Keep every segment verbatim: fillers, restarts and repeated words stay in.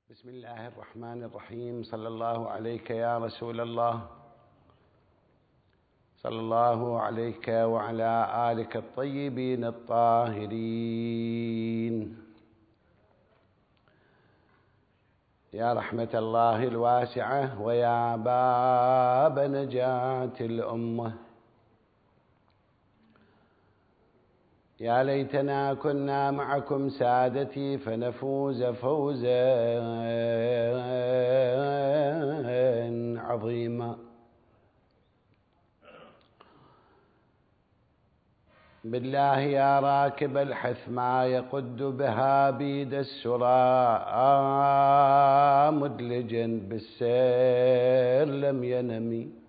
بسم الله الرحمن الرحيم. صلى الله عليك يا رسول الله، صلى الله عليك وعلى آلك الطيبين الطاهرين. يا رحمة الله الواسعة ويا باب نجاة الأمة، يا ليتنا كنا معكم سادتي فنفوز فوزا عظيما. بالله يا راكب الحثما يقد بها بيد السرى، مدلجا بالسير لم ينمي.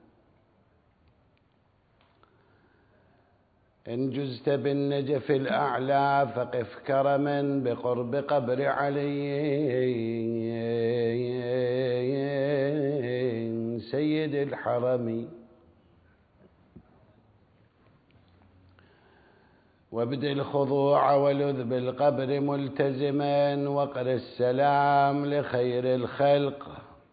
إن جزت بالنجف الأعلى فقف كرما بقرب قبر علي سيد الحرم، وابد الخضوع ولذ بالقبر ملتزما، وقر السلام لخير الخلق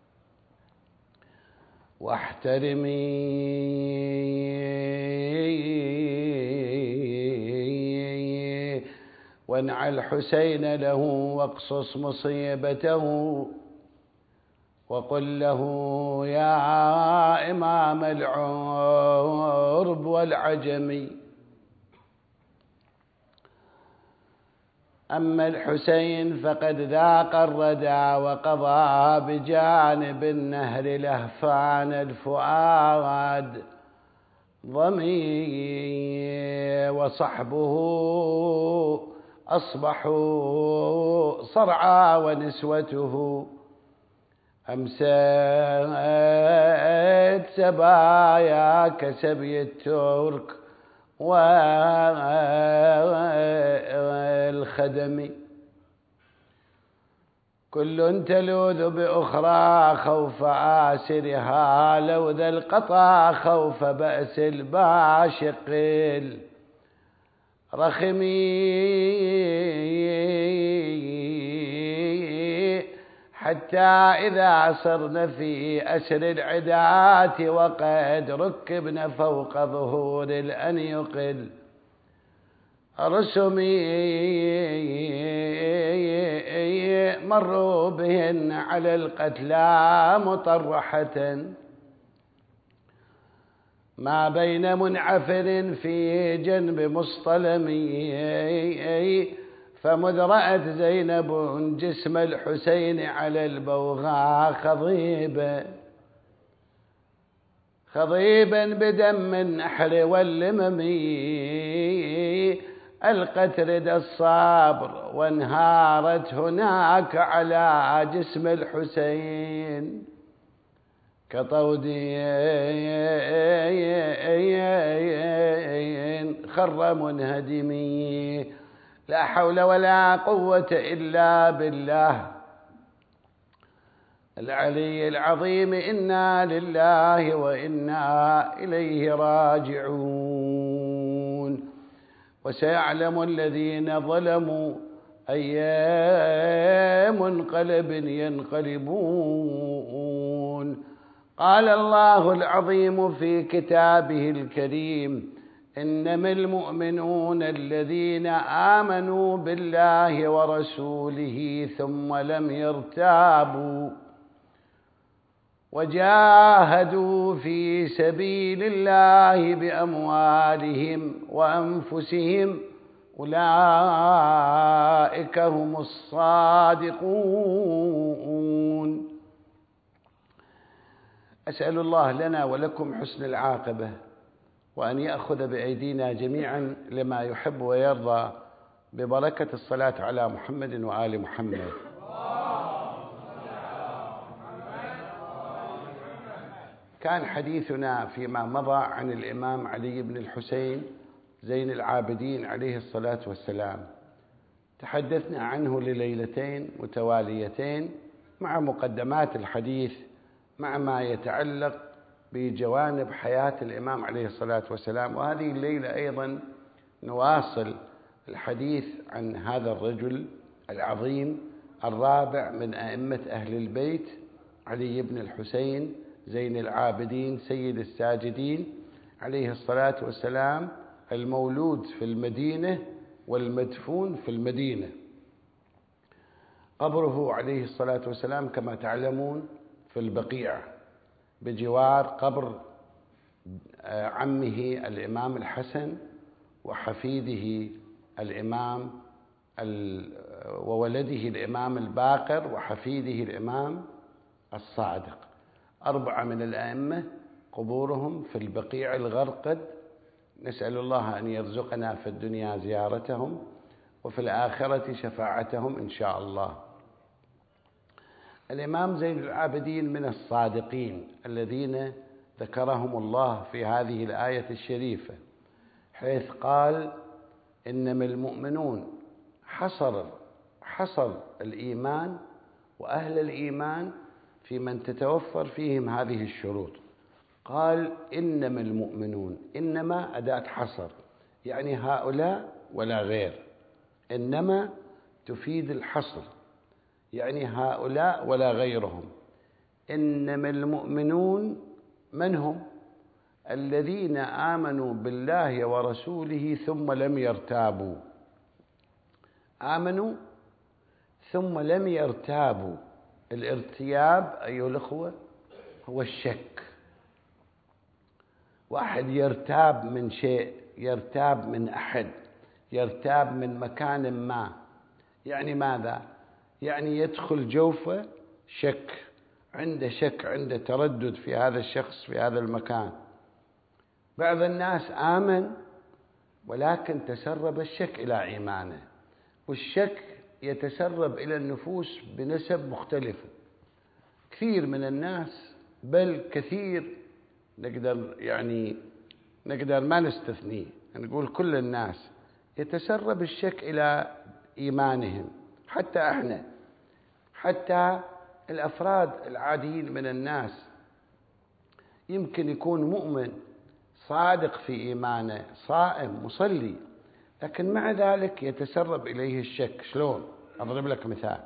واحترمي، وانع الحسين له واقصص مصيبته، وقل له يا إمام العرب والعجم. أما الحسين فقد ذاق الردى وقضى بجانب النهر لهفان الفؤاد ضمي، وصحبه أصبحوا صرعى ونسوته أمسيت سبايا كسبي الترك والخدم. كل تلوذ بأخرى خوف آسرها، لو ذا القطع خوف بأس الباشق الرخمي، حتى إذا صرن في أسر العدات وقد ركبن فوق ظهور الأنيق الرسمي، مروا بهن على القتلى مطرحة ما بين منعفر في جنب مصطلم، فمذ رأت زينب جسم الحسين على البوغاء خضيبا خضيبا بدم النحر واللمم، ألقت ردى الصبر وانهارت هناك على جسم الحسين كطودين خر منهدمي. لا حول ولا قوة إلا بالله العلي العظيم. إنا لله وإنا إليه راجعون. وسيعلم الذين ظلموا أي منقلب ينقلبون. قال الله العظيم في كتابه الكريم: إنما المؤمنون الذين آمنوا بالله ورسوله ثم لم يرتابوا وجاهدوا في سبيل الله بأموالهم وأنفسهم، أولئك هم الصادقون. أسأل الله لنا ولكم حسن العاقبة، وأن يأخذ بأيدينا جميعا لما يحب ويرضى، ببركة الصلاة على محمد وآل محمد. كان حديثنا فيما مضى عن الإمام علي بن الحسين زين العابدين عليه الصلاة والسلام. تحدثنا عنه لليلتين متواليتين مع مقدمات الحديث، مع ما يتعلق بجوانب حياة الإمام عليه الصلاة والسلام. وهذه الليلة أيضا نواصل الحديث عن هذا الرجل العظيم الرابع من أئمة أهل البيت علي بن الحسين زين العابدين سيد الساجدين عليه الصلاة والسلام، المولود في المدينة والمدفون في المدينة. قبره عليه الصلاة والسلام كما تعلمون في البقيع بجوار قبر عمه الإمام الحسن وحفيده الإمام وولده الإمام الباقر وحفيده الإمام الصادق. أربعة من الأئمة قبورهم في البقيع الغرقد، نسأل الله أن يرزقنا في الدنيا زيارتهم وفي الآخرة شفاعتهم إن شاء الله. الإمام زين العابدين من الصادقين الذين ذكرهم الله في هذه الآية الشريفة، حيث قال إنما المؤمنون حصر حصر الإيمان وأهل الإيمان في من تتوفر فيهم هذه الشروط. قال إنما المؤمنون، إنما أداة حصر، يعني هؤلاء ولا غير. إنما تفيد الحصر، يعني هؤلاء ولا غيرهم. إنما المؤمنون من هم؟ الذين آمنوا بالله ورسوله ثم لم يرتابوا. آمنوا ثم لم يرتابوا. الارتياب أيها الأخوة هو الشك. واحد يرتاب من شيء، يرتاب من أحد، يرتاب من مكان ما، يعني ماذا؟ يعني يدخل جوفه شك، عنده شك، عنده تردد في هذا الشخص في هذا المكان. بعض الناس آمن ولكن تسرب الشك إلى إيمانه، والشك يتسرب إلى النفوس بنسب مختلفة. كثير من الناس، بل كثير، نقدر يعني نقدر ما نستثنيه، نقول كل الناس يتسرب الشك إلى إيمانهم. حتى احنا، حتى الأفراد العاديين من الناس يمكن يكون مؤمن صادق في إيمانه، صائم مصلي، لكن مع ذلك يتسرب إليه الشك. شلون؟ أضرب لك مثال.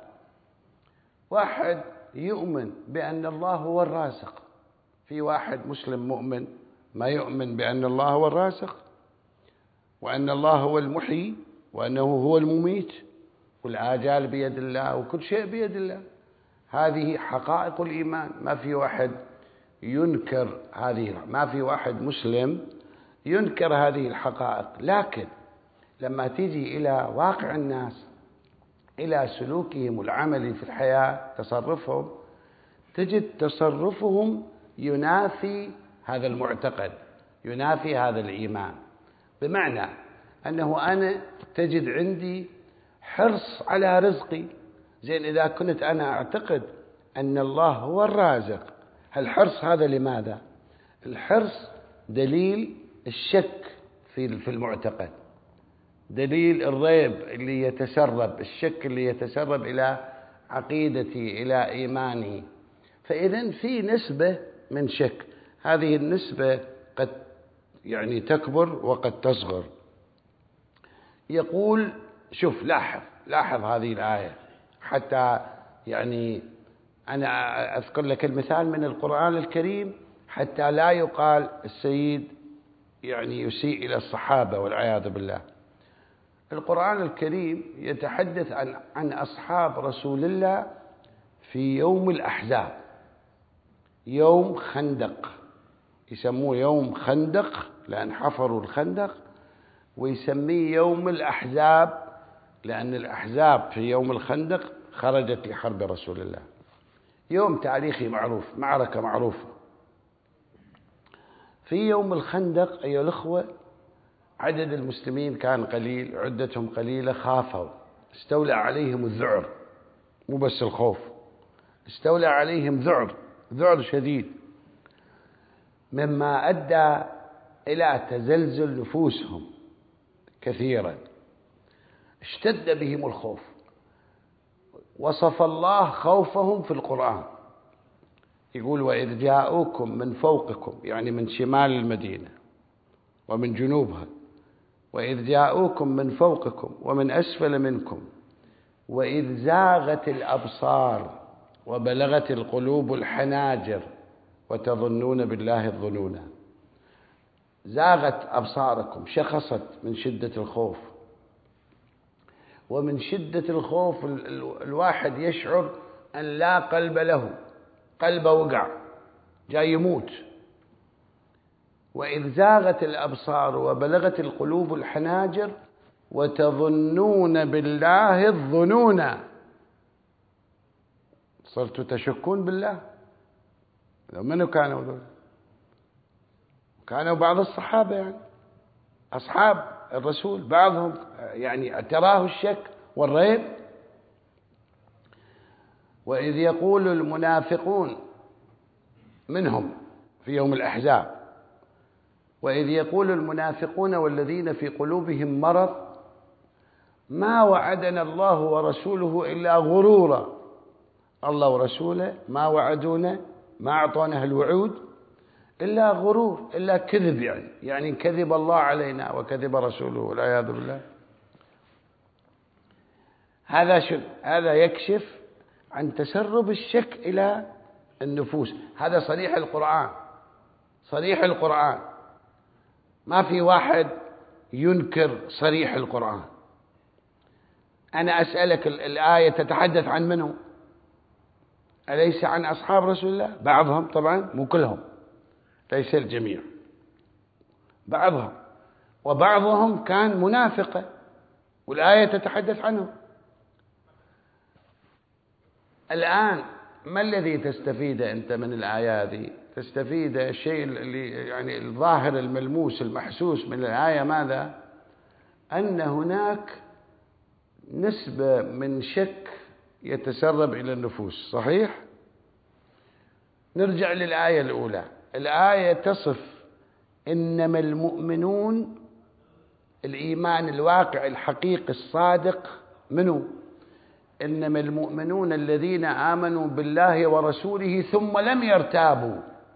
واحد يؤمن بأن الله هو الرازق، في واحد مسلم مؤمن ما يؤمن بأن الله هو الرازق وأن الله هو المحيي وأنه هو المميت والآجال بيد الله وكل شيء بيد الله. هذه حقائق الإيمان. ما في واحد ينكر هذه، ما في واحد مسلم ينكر هذه الحقائق. لكن لما تيجي إلى واقع الناس، إلى سلوكهم العملي في الحياة، تصرفهم، تجد تصرفهم ينافي هذا المعتقد، ينافي هذا الإيمان. بمعنى أنه أنا تجد عندي حرص على رزقي. زين، إذا كنت أنا أعتقد أن الله هو الرازق، الحرص هذا لماذا؟ الحرص دليل الشك في المعتقد، دليل الريب اللي يتسرب، الشك اللي يتسرب إلى عقيدتي، إلى إيماني. فإذا في نسبة من شك، هذه النسبة قد يعني تكبر وقد تصغر. يقول شوف، لاحظ لاحظ هذه الآية، حتى يعني أنا أذكر لك المثال من القرآن الكريم حتى لا يقال السيد يعني يسيء إلى الصحابة والعياذ بالله. القرآن الكريم يتحدث عن عن أصحاب رسول الله في يوم الأحزاب، يوم خندق، يسموه يوم خندق لأن حفروا الخندق، ويسميه يوم الأحزاب لأن الأحزاب في يوم الخندق خرجت لحرب رسول الله. يوم تاريخي معروف، معركة معروفة. في يوم الخندق أيها الأخوة عدد المسلمين كان قليل، عدتهم قليلة، خافوا، استولى عليهم الذعر، مو بس الخوف، استولى عليهم ذعر، ذعر شديد، مما أدى إلى تزلزل نفوسهم كثيرا، اشتد بهم الخوف. وصف الله خوفهم في القرآن، يقول وإذ جاءوكم من فوقكم، يعني من شمال المدينة ومن جنوبها، وإذ جاءوكم من فوقكم ومن أسفل منكم وإذ زاغت الأبصار وبلغت القلوب الحناجر وتظنون بالله الظنونا. زاغت أبصاركم، شخصت من شدة الخوف، ومن شدة الخوف الواحد يشعر أن لا قلب له، قلبه وقع جاي يموت. وإذ زاغت الأبصار وبلغت القلوب الحناجر وتظنون بالله الظنونا. صرتوا تشكون بالله. لو منو كانوا دول؟ كانوا بعض الصحابة، يعني أصحاب الرسول بعضهم يعني تراه الشك والريب. وإذ يقول المنافقون منهم في يوم الأحزاب، وإذ يقول المنافقون والذين في قلوبهم مرض ما وعدنا الله ورسوله إلا غرورا. الله ورسوله ما وعدونا، ما أعطونا الوعود إلا غرور، إلا كذب، يعني يعني كذب الله علينا وكذب رسوله والعياذ بالله. هذا شو؟ هذا يكشف عن تسرب الشك إلى النفوس. هذا صريح القرآن، صريح القرآن، ما في واحد ينكر صريح القرآن. أنا أسألك، الآية تتحدث عن منه؟ أليس عن أصحاب رسول الله؟ بعضهم طبعا، مو كلهم، ليس الجميع، بعضهم، وبعضهم كان منافقا والآية تتحدث عنه. الآن ما الذي تستفيد أنت من الآية هذه؟ تستفيد الشيء اللي يعني الظاهر الملموس المحسوس من الآية، ماذا؟ أن هناك نسبة من شك يتسرب إلى النفوس. صحيح؟ نرجع للآية الأولى. الآية تصف إنما المؤمنون، الإيمان الواقع الحقيقي الصادق منه؟ إنما المؤمنون الذين آمنوا بالله ورسوله ثم لم يرتابوا.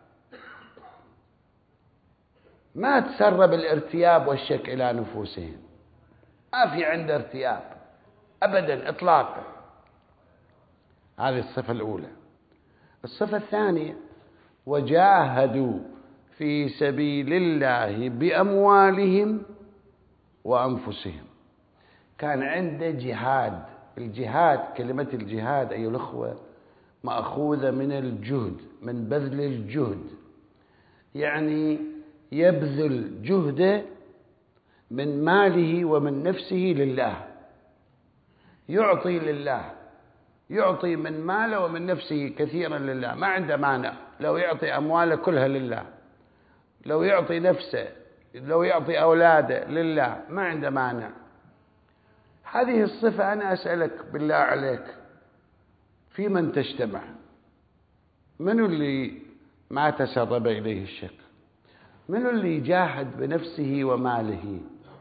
ما تسرب الارتياب والشك إلى نفوسهم، ما في عنده ارتياب أبدا إطلاقا. هذه الصفة الأولى. الصفة الثانية: وجاهدوا في سبيل الله بأموالهم وأنفسهم. كان عنده جهاد. الجهاد، كلمة الجهاد أيها الأخوة مأخوذة من الجهد، من بذل الجهد، يعني يبذل جهده من ماله ومن نفسه لله، يعطي لله، يعطي من ماله ومن نفسه كثيرا لله، ما عنده مانع. لو يعطي أمواله كلها لله، لو يعطي نفسه، لو يعطي أولاده لله، ما عنده مانع. هذه الصفة أنا أسألك بالله عليك، في من تجتمع؟ من اللي ما تسرب إليه الشك؟ من اللي يجاهد بنفسه وماله؟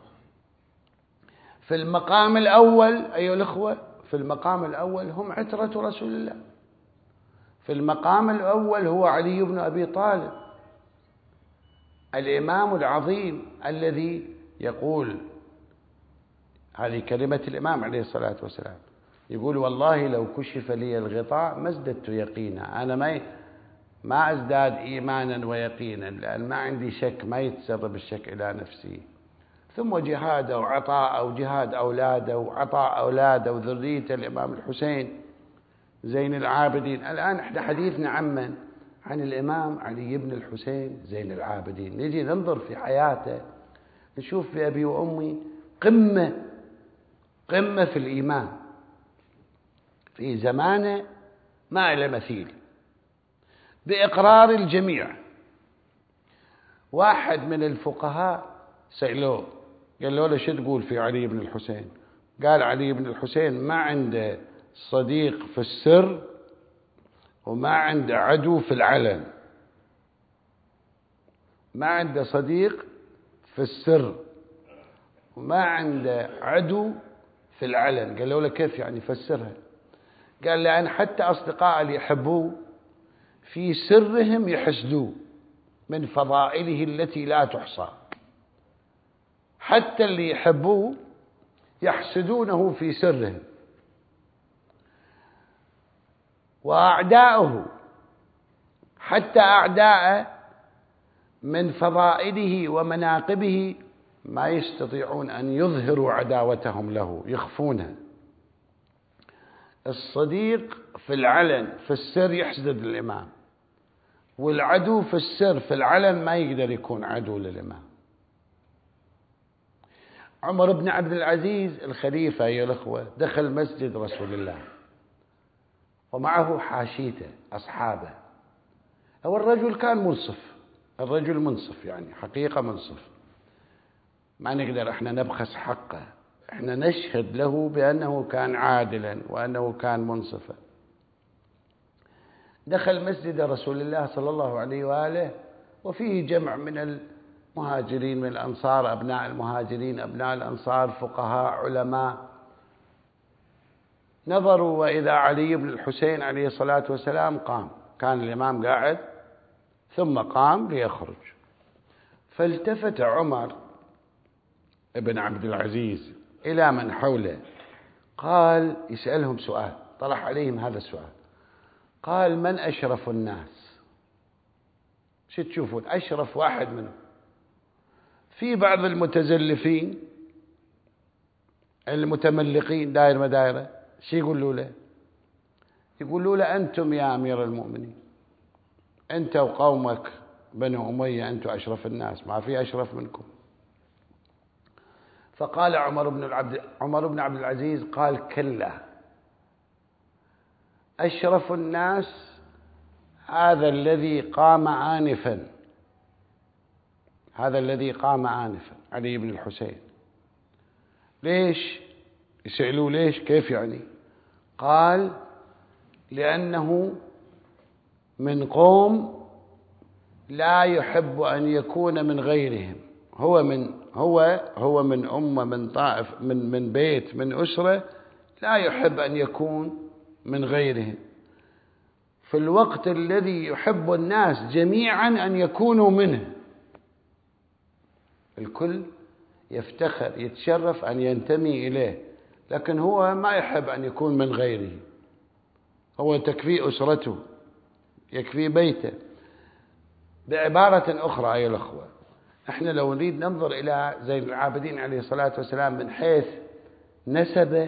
في المقام الأول أيها الأخوة، في المقام الأول هم عترة رسول الله. في المقام الأول هو علي بن أبي طالب، الإمام العظيم الذي يقول، هذه كلمة الإمام عليه الصلاة والسلام، يقول: والله لو كشف لي الغطاء ما ازددت يقينا. أنا ما ما أزداد إيمانا ويقينا، لأن ما عندي شك، ما يتسرب الشك إلى نفسي. ثم جهاده وعطاء وجهاد أولاده وعطاء أولاده وذريته الإمام الحسين زين العابدين. الآن احنا حديثنا عمن؟ عن الإمام علي بن الحسين زين العابدين. نجي ننظر في حياته، نشوف في أبي وأمي قمة قمة في الإيمان، في زمانه ما له مثيل، بإقرار الجميع. واحد من الفقهاء سألوه، قال له: شو تقول في علي بن الحسين؟ قال: علي بن الحسين ما عنده صديق في السر وما عنده عدو في العلن. ما عنده صديق في السر وما عنده عدو في العلن. قال له: كيف يعني؟ فسرها. قال: لأن حتى أصدقاء اللي يحبوه في سرهم يحسدوه من فضائله التي لا تحصى. حتى اللي يحبوه يحسدونه في سرهم. وأعداؤه حتى أعداءه من فضائله ومناقبه ما يستطيعون أن يظهروا عداوتهم له، يخفونها. الصديق في العلن في السر يحسد الإمام، والعدو في السر في العلن ما يقدر يكون عدو للإمام. عمر بن عبد العزيز الخليفة يا الأخوة دخل مسجد رسول الله ومعه حاشيته أصحابه. هو الرجل كان منصف، الرجل منصف يعني حقيقة منصف، ما نقدر احنا نبخس حقه، احنا نشهد له بأنه كان عادلا وأنه كان منصفا. دخل مسجد رسول الله صلى الله عليه وآله وفيه جمع من المهاجرين من الأنصار، أبناء المهاجرين أبناء الأنصار، فقهاء علماء. نظروا وإذا علي بن الحسين عليه الصلاة والسلام قام، كان الإمام قاعد ثم قام ليخرج، فالتفت عمر بن عبد العزيز إلى من حوله، قال يسألهم سؤال، طرح عليهم هذا السؤال، قال: من أشرف الناس؟ شو تشوفون أشرف واحد منهم؟ في بعض المتزلفين المتملقين داير مدايره، شو يقولوا له؟ يقولوا له: أنتم يا أمير المؤمنين، أنت وقومك بنو أمية أنتم أشرف الناس، ما في أشرف منكم. فقال عمر بن العبد عمر بن عبد العزيز قال: كلا، أشرف الناس هذا الذي قام آنفا، هذا الذي قام آنفا علي بن الحسين. ليش؟ يسألوا ليش؟ كيف يعني؟ قال: لأنه من قوم لا يحب أن يكون من غيرهم، هو من هو هو من أمة، من طائف، من من بيت، من أسرة لا يحب أن يكون من غيرهم، في الوقت الذي يحب الناس جميعا أن يكونوا منه. الكل يفتخر يتشرف أن ينتمي إليه، لكن هو ما يحب أن يكون من غيره، هو تكفي أسرته، يكفي بيته. بعبارة أخرى أيها الأخوة، احنا لو نريد ننظر إلى زين العابدين عليه الصلاة والسلام من حيث نسبه،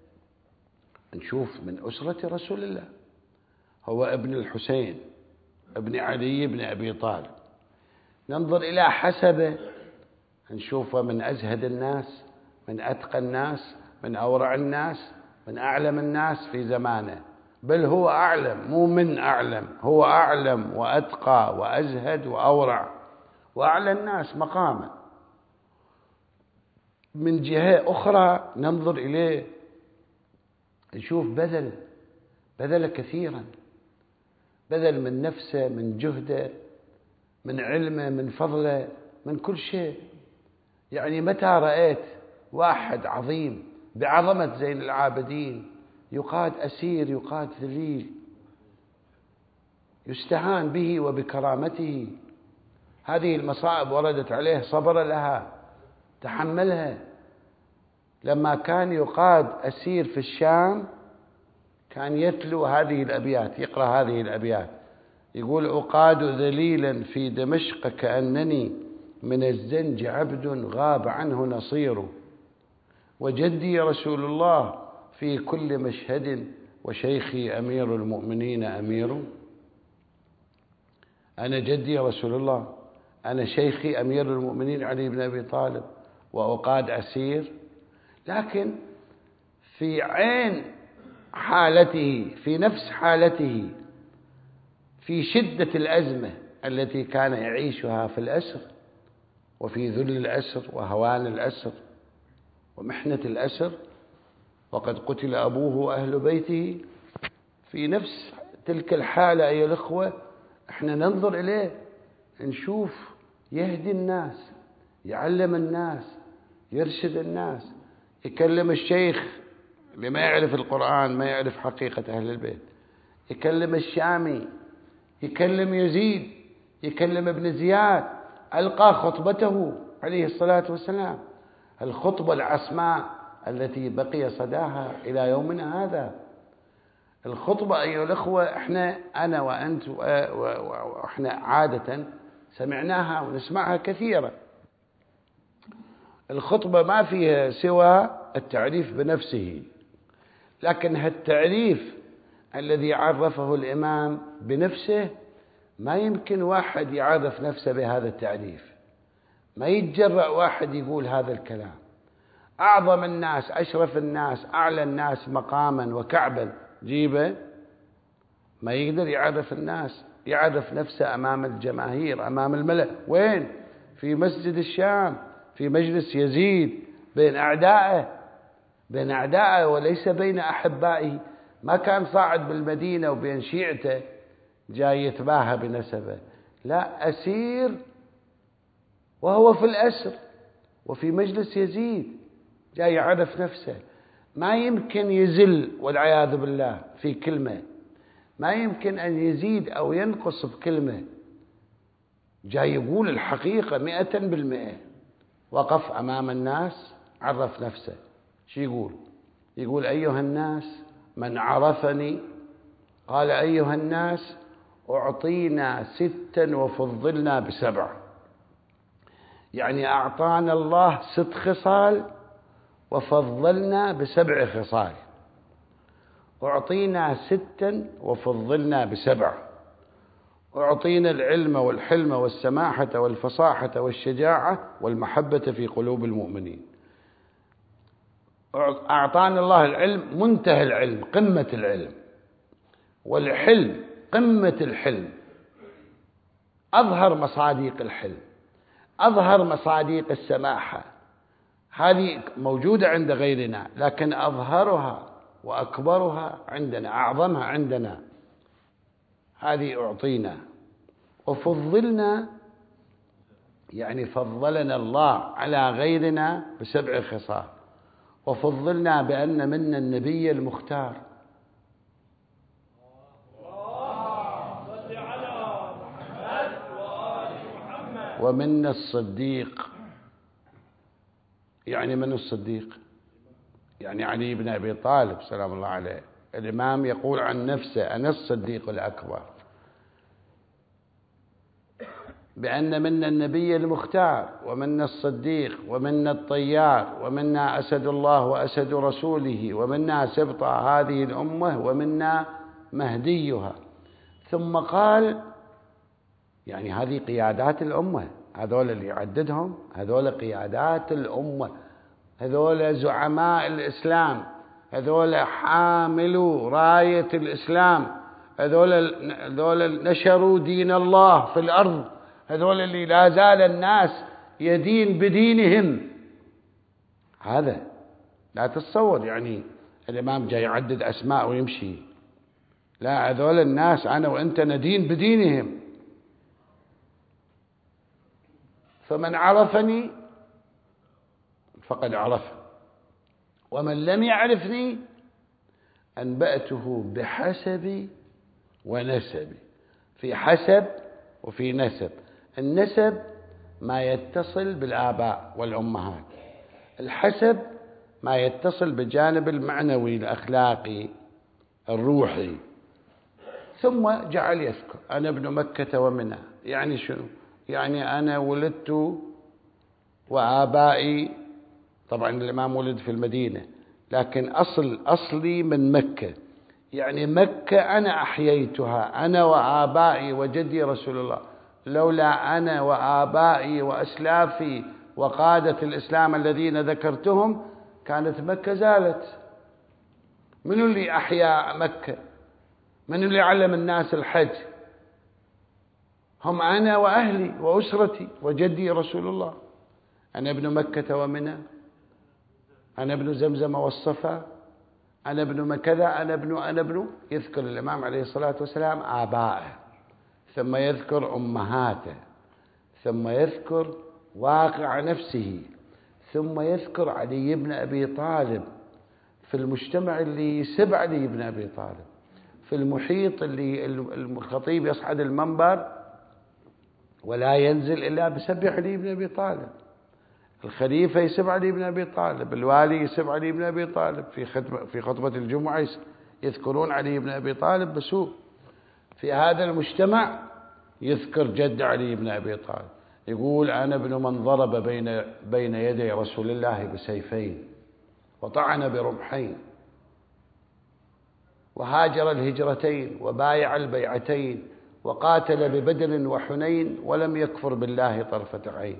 نشوف من أسرة رسول الله، هو ابن الحسين ابن علي بن أبي طالب. ننظر إلى حسبه، نشوفه من أزهد الناس، من أتقى الناس، من أورع الناس، من أعلم الناس في زمانه، بل هو أعلم، مو من أعلم، هو أعلم وأتقى وأزهد وأورع وأعلى الناس مقاما. من جهة أخرى ننظر إليه نشوف بذل بذل كثيرا، بذل من نفسه، من جهده، من علمه، من فضله، من كل شيء. يعني متى رأيت واحد عظيم بعظمة زين العابدين يقاد أسير، يقاد ذليل، يستهان به وبكرامته؟ هذه المصائب وردت عليه، صبر لها، تحملها. لما كان يقاد أسير في الشام كان يتلو هذه الأبيات، يقرأ هذه الأبيات، يقول: أقاد ذليلا في دمشق كأنني من الزنج عبد غاب عنه نصيره، وجدي رسول الله في كل مشهد، وشيخي أمير المؤمنين أمير. أنا جدي رسول الله، أنا شيخي أمير المؤمنين علي بن أبي طالب، وأقاد أسير. لكن في عين حالته، في نفس حالته، في شدة الأزمة التي كان يعيشها في الأسر، وفي ذل الأسر وهوان الأسر ومحنة الأسر، وقد قتل أبوه وأهل بيته، في نفس تلك الحالة أيها الأخوة احنا ننظر إليه نشوف يهدي الناس، يعلم الناس، يرشد الناس، يكلم الشيخ اللي ما يعرف القرآن، ما يعرف حقيقة أهل البيت، يكلم الشامي، يكلم يزيد، يكلم ابن زياد، ألقى خطبته عليه الصلاة والسلام، الخطبة العصماء التي بقي صداها إلى يومنا هذا. الخطبة أيها الأخوة، إحنا أنا وأنت وإحنا عادة سمعناها ونسمعها كثيرا. الخطبة ما فيها سوى التعريف بنفسه، لكن هالتعريف الذي عرفه الإمام بنفسه ما يمكن واحد يعرف نفسه بهذا التعريف، ما يتجرأ واحد يقول هذا الكلام. أعظم الناس، أشرف الناس، أعلى الناس مقاما وكعبا جيبه، ما يقدر يعرف الناس، يعرف نفسه أمام الجماهير، أمام الملأ. وين؟ في مسجد الشام، في مجلس يزيد، بين أعدائه، بين أعدائه وليس بين أحبائه. ما كان صاعد بالمدينة وبين شيعته جاي يتباهى بنسبه، لا، أسير وهو في الأسر وفي مجلس يزيد جاي يعرف نفسه. ما يمكن يزل والعياذ بالله في كلمة، ما يمكن أن يزيد أو ينقص بكلمة، جاي يقول الحقيقة مئة بالمئة. وقف أمام الناس عرف نفسه. شو يقول؟ يقول أيها الناس من عرفني، قال أيها الناس أعطينا ستا وفضلنا بسبع. يعني أعطانا الله ست خصال وفضلنا بسبع خصال. أعطينا ستا وفضلنا بسبع. أعطينا العلم والحلم والسماحة والفصاحة والشجاعة والمحبة في قلوب المؤمنين. أعطانا الله العلم منتهى العلم، قمة العلم، والحلم قمة الحلم، أظهر مصادق الحلم، أظهر مصادق السماحة. هذه موجودة عند غيرنا، لكن أظهرها وأكبرها عندنا، أعظمها عندنا. هذه أعطينا. وفضلنا يعني فضلنا الله على غيرنا بسبع خصال. وفضلنا بأن منا النبي المختار، ومنا الصديق. يعني من الصديق؟ يعني علي بن أبي طالب سلام الله عليه. الإمام يقول عن نفسه أنا الصديق الأكبر. بأن منا النبي المختار، ومنا الصديق، ومنا الطيار، ومنا أسد الله وأسد رسوله، ومنا سبط هذه الأمة، ومنا مهديها. ثم قال يعني هذه قيادات الأمة، هذول اللي يعددهم هذول قيادات الأمة، هذول زعماء الإسلام، هذول حاملوا راية الإسلام، هذول هذول نشروا دين الله في الأرض، هذول اللي لا زال الناس يدين بدينهم. هذا لا تتصور يعني الإمام جاي يعدد أسماء ويمشي، لا، هذول الناس أنا وأنت ندين بدينهم. فمن عرفني فقد عرف، ومن لم يعرفني أنبأته بحسبي ونسبي. في حسب وفي نسب. النسب ما يتصل بالآباء والأمهات، الحسب ما يتصل بالجانب المعنوي الأخلاقي الروحي. ثم جعل يذكر أنا ابن مكة ومنى. يعني شنو؟ يعني أنا ولدت وآبائي، طبعا الإمام ولد في المدينة، لكن أصل أصلي من مكة. يعني مكة أنا أحييتها، أنا وآبائي وجدي رسول الله. لولا أنا وآبائي وأسلافي وقادة الإسلام الذين ذكرتهم كانت مكة زالت. من اللي أحيا مكة؟ من اللي علم الناس الحج؟ هم أنا وأهلي وأسرتي وجدي رسول الله. أنا ابن مكة ومنى، أنا ابن زمزم والصفا، أنا ابن كذا، أنا ابن أنا ابن يذكر الإمام عليه الصلاة والسلام آبائه، ثم يذكر أمهاته، ثم يذكر واقع نفسه، ثم يذكر علي بن أبي طالب في المجتمع اللي يسب علي بن أبي طالب، في المحيط اللي الخطيب يصعد المنبر ولا ينزل إلا بسب علي بن أبي طالب، الخليفة يسب علي بن أبي طالب، الوالي يسب علي بن أبي طالب، في خطبة في خطبة الجمعة يذكرون علي بن أبي طالب بسوء. في هذا المجتمع يذكر جد علي بن أبي طالب، يقول أنا ابن من ضرب بين بين يدي رسول الله بسيفين وطعن برمحين وهاجر الهجرتين وبايع البيعتين وقاتل ببدر وحنين ولم يكفر بالله طرفة عين.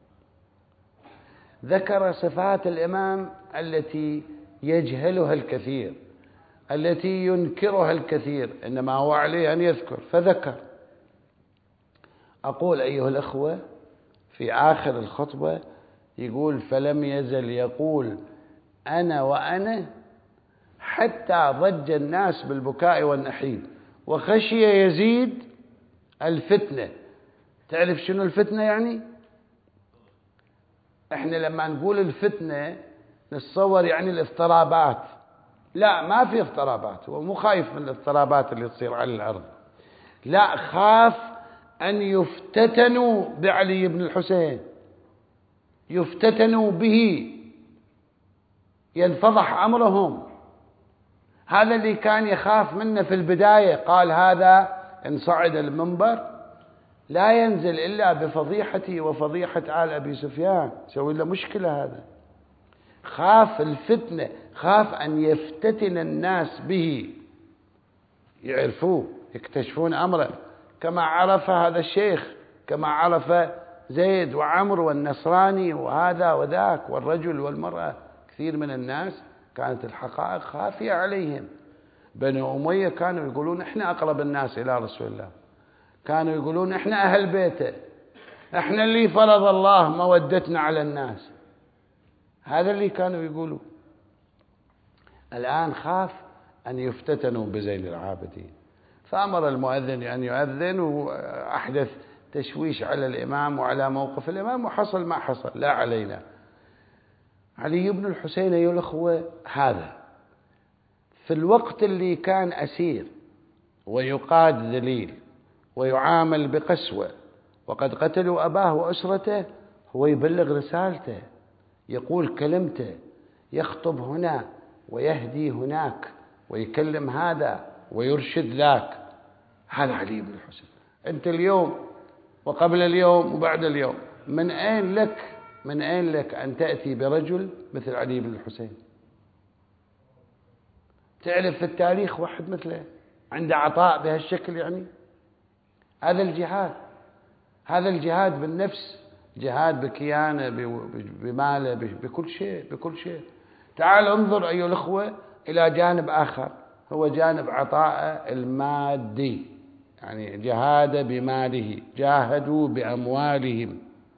ذكر صفات الإمام التي يجهلها الكثير، التي ينكرها الكثير، إنما هو عليه أن يذكر فذكر. أقول أيها الأخوة في آخر الخطبة يقول فلم يزل يقول أنا وأنا حتى ضج الناس بالبكاء والنحيب وخشي يزيد الفتنة. تعرف شنو الفتنة يعني؟ احنا لما نقول الفتنة نتصور يعني الاضطرابات. لا، ما في اضطرابات، هو مو خايف من الاضطرابات اللي تصير على الأرض، لا، خاف أن يفتتنوا بعلي بن الحسين، يفتتنوا به، ينفضح أمرهم. هذا اللي كان يخاف منه في البداية. قال هذا إن صعد المنبر لا ينزل إلا بفضيحتي وفضيحة آل أبي سفيان، سوي له مشكلة. هذا خاف الفتنة، خاف أن يفتتن الناس به، يعرفوه، يكتشفون أمره، كما عرف هذا الشيخ، كما عرف زيد وعمر والنصراني وهذا وذاك والرجل والمرأة. كثير من الناس كانت الحقائق خافية عليهم. بني أمية كانوا يقولون إحنا أقرب الناس إلى رسول الله، كانوا يقولون إحنا أهل بيته، إحنا اللي فرض الله مودتنا على الناس. هذا اللي كانوا يقولوا. الآن خاف أن يفتتنوا بزين العابدين، فأمر المؤذن أن يؤذن، وأحدث تشويش على الإمام وعلى موقف الإمام، وحصل ما حصل، لا علينا. علي بن الحسين أيها الأخوة هذا في الوقت اللي كان أسير ويقاد ذليل ويعامل بقسوة وقد قتلوا أباه وأسرته، هو يبلغ رسالته، يقول كلمته، يخطب هنا ويهدي هناك ويكلم هذا ويرشد ذاك. هذا علي بن الحسين. أنت اليوم وقبل اليوم وبعد اليوم من أين لك من أين لك أن تأتي برجل مثل علي بن الحسين؟ تعرف في التاريخ واحد مثله عنده عطاء بهالشكل؟ يعني هذا الجهاد، هذا الجهاد بالنفس، جهاد بكيانه، بماله، بكل شيء، بكل شيء. تعال انظر أيها الأخوة إلى جانب آخر، هو جانب عطاء المادي، يعني جهاد بماله، جاهدوا بأموالهم.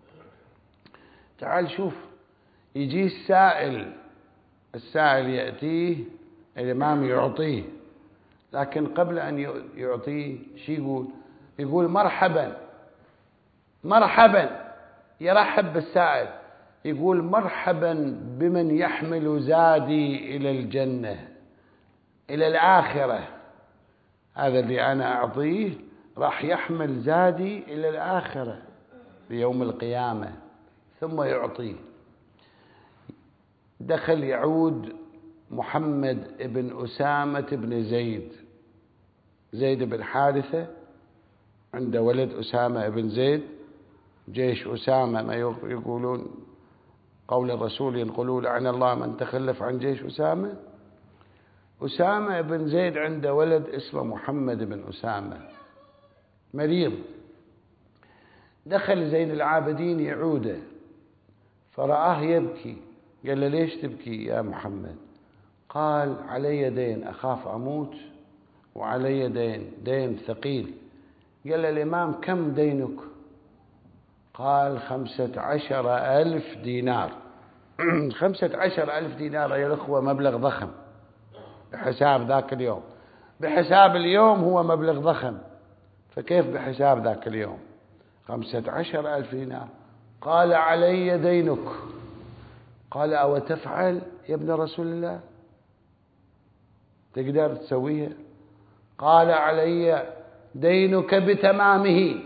تعال شوف، يجي السائل، السائل يأتيه الإمام يعطيه، لكن قبل أن يعطيه شو يقول؟ يقول مرحبا مرحبا، يرحب بالسائل، يقول مرحبا بمن يحمل زادي إلى الجنة، إلى الآخرة. هذا اللي أنا أعطيه راح يحمل زادي إلى الآخرة بيوم القيامة، ثم يعطيه. دخل يعود محمد بن أسامة بن زيد، زيد بن حارثة عنده ولد أسامة بن زيد، جيش أسامة ما يقولون قول الرسول ينقلون لعن الله من تخلف عن جيش أسامة. أسامة بن زيد عنده ولد اسمه محمد بن أسامة مريض. دخل زين العابدين يعوده فرآه يبكي، قال له ليش تبكي يا محمد؟ قال علي دين أخاف أموت وعلي دين، دين ثقيل. قال له الإمام كم دينك؟ قال خمسة عشر ألف دينار. خمسة عشر ألف دينار يا الأخوة مبلغ ضخم بحساب ذاك اليوم، بحساب اليوم هو مبلغ ضخم، فكيف بحساب ذاك اليوم؟ خمسة عشر ألف دينار. قال علي دينك. قال أو تفعل يا ابن رسول الله؟ تقدر تسويها؟ قال علي دينك بتمامه،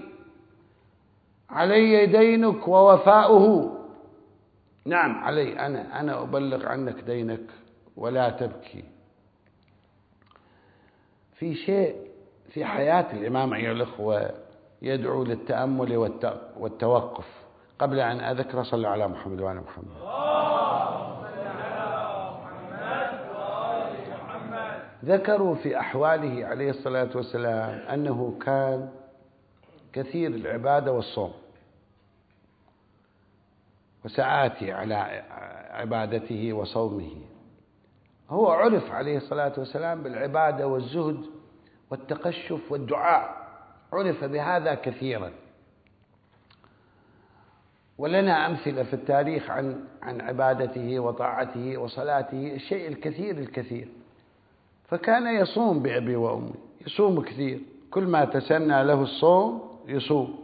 علي دينك ووفاؤه. نعم علي، أنا أنا أبلغ عنك دينك ولا تبكي. في شيء في حياة الإمام أيها الأخوة يدعو للتأمل والتوقف. قبل أن أذكر صلى على محمد وعلى محمد. ذكروا في أحواله عليه الصلاة والسلام أنه كان كثير العبادة والصوم، وسآتي على عبادته وصومه. هو عرف عليه الصلاة والسلام بالعبادة والزهد والتقشف والدعاء، عرف بهذا كثيرا، ولنا أمثلة في التاريخ عن عن عبادته وطاعته وصلاته الشيء الكثير الكثير. فكان يصوم بأبي وأمي، يصوم كثير، كل ما تسنى له الصوم يصوم.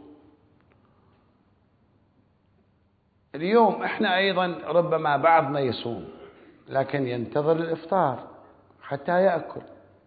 اليوم احنا أيضا ربما بعضنا يصوم لكن ينتظر الإفطار حتى يأكل،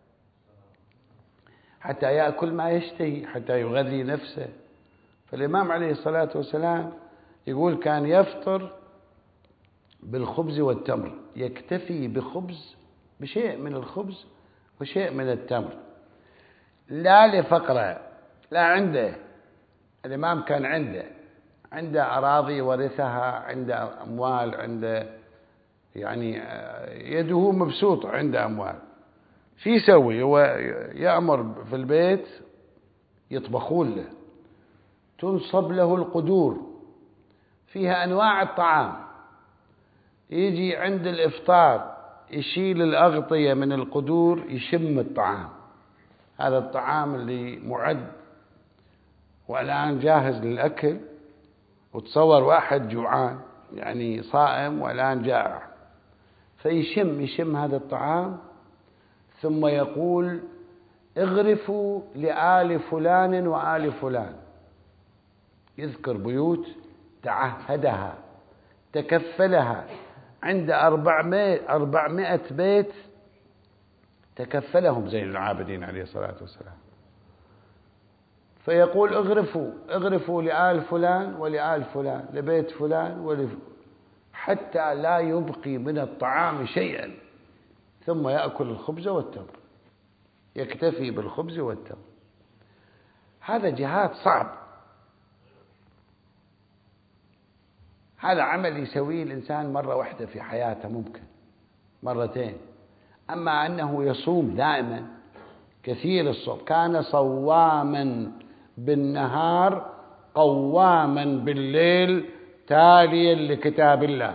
حتى يأكل ما يشتهي، حتى يغذي نفسه. فالإمام عليه الصلاة والسلام يقول كان يفطر بالخبز والتمر، يكتفي بخبز بشيء من الخبز وشيء من التمر، لا لفقره، لا عنده. الإمام كان عنده عنده أراضي ورثها، عنده أموال، عنده يعني يده مبسوطة، عنده أموال. شو يسوي؟ هو يأمر في البيت يطبخون له، تنصب له القدور فيها أنواع الطعام، يجي عند الإفطار يشيل الأغطية من القدور، يشم الطعام، هذا الطعام اللي معد والآن جاهز للأكل. وتصور واحد جوعان يعني صائم والآن جائع، فيشم يشم هذا الطعام، ثم يقول اغرفوا لآل فلان وآل فلان. يذكر بيوت تعهدها تكفلها، عند أربعمائة, أربعمائة بيت تكفلهم زين العابدين عليه الصلاة والسلام. فيقول اغرفوا اغرفوا لآل فلان ولآل فلان، لبيت فلان ولف... حتى لا يبقي من الطعام شيئا، ثم يأكل الخبز والتمر، يكتفي بالخبز والتمر. هذا جهاد صعب، هذا عمل يسويه الإنسان مرة واحدة في حياته، ممكن مرتين. أما أنه يصوم دائما، كثير الصوم، كان صواما بالنهار قواما بالليل تاليا لكتاب الله.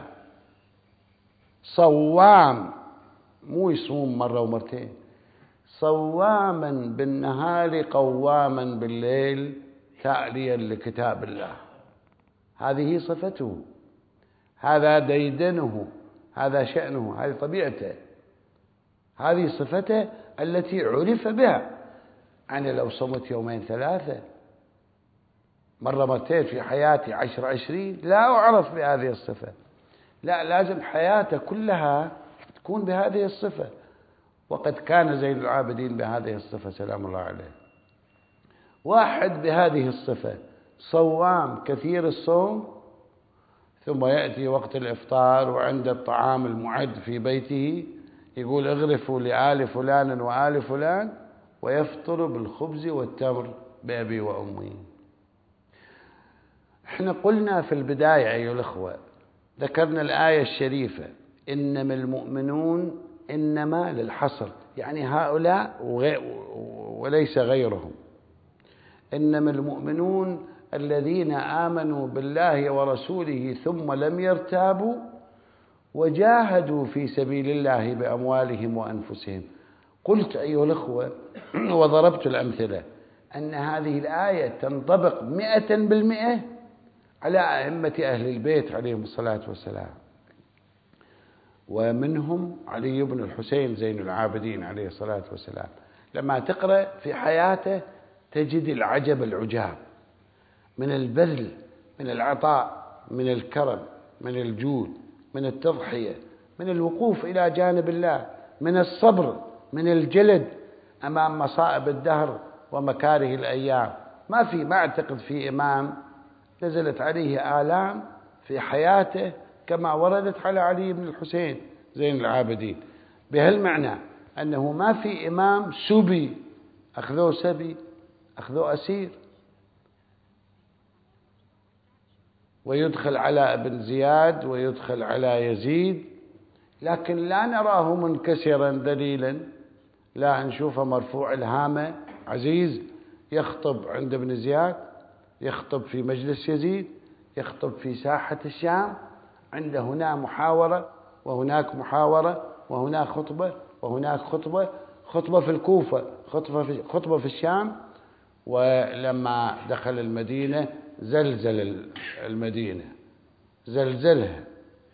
صوام، مو يصوم مرة ومرتين، صواما بالنهار قواما بالليل تاليا لكتاب الله. هذه صفته، هذا ديدنه، هذا شأنه، هذه طبيعته، هذه صفته التي عرف بها. أنا لو صمت يومين ثلاثة مرة مرتين في حياتي، عشر عشرين، لا أعرف بهذه الصفة. لا، لازم حياته كلها تكون بهذه الصفة. وقد كان زين العابدين بهذه الصفة سلام الله عليه. واحد بهذه الصفة، صوام كثير الصوم، ثم يأتي وقت الإفطار وعند الطعام المعد في بيته يقول اغرفوا لآل فلان وآل فلان، ويفطر بالخبز والتمر بأبي وأمي. احنا قلنا في البداية أيها الأخوة، ذكرنا الآية الشريفة إنما المؤمنون، إنما للحصر، يعني هؤلاء وليس غيرهم. إنما المؤمنون الذين آمنوا بالله ورسوله ثم لم يرتابوا وجاهدوا في سبيل الله بأموالهم وأنفسهم. قلت أيها الأخوة وضربت الأمثلة أن هذه الآية تنطبق مئة بالمئة على أئمة أهل البيت عليهم الصلاة والسلام، ومنهم علي بن الحسين زين العابدين عليه الصلاة والسلام. لما تقرأ في حياته تجد العجب العجاب من البذل، من العطاء، من الكرم، من الجود، من التضحية، من الوقوف إلى جانب الله، من الصبر، من الجلد أمام مصائب الدهر ومكاره الأيام. ما في ما أعتقد في إمام نزلت عليه آلام في حياته كما وردت على علي بن الحسين زين العابدين. بهالمعنى أنه ما في إمام سبي، أخذوه سبي، أخذوه أسير، ويدخل على ابن زياد ويدخل على يزيد، لكن لا نراه منكسرا ذليلا، لا نشوفه مرفوع الهامة عزيز، يخطب عند ابن زياد، يخطب في مجلس يزيد، يخطب في ساحة الشام، عند هنا محاورة وهناك محاورة وهناك خطبة وهناك خطبة، خطبة في الكوفة، خطبة في, خطبة في الشام. ولما دخل المدينة زلزل المدينة، زلزلها،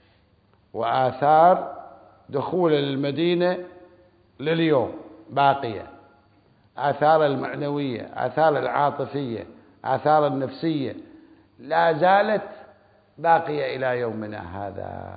وآثار دخول المدينة لليوم باقية، آثار المعنوية، آثار العاطفية، آثار النفسية لا زالت باقية إلى يومنا هذا.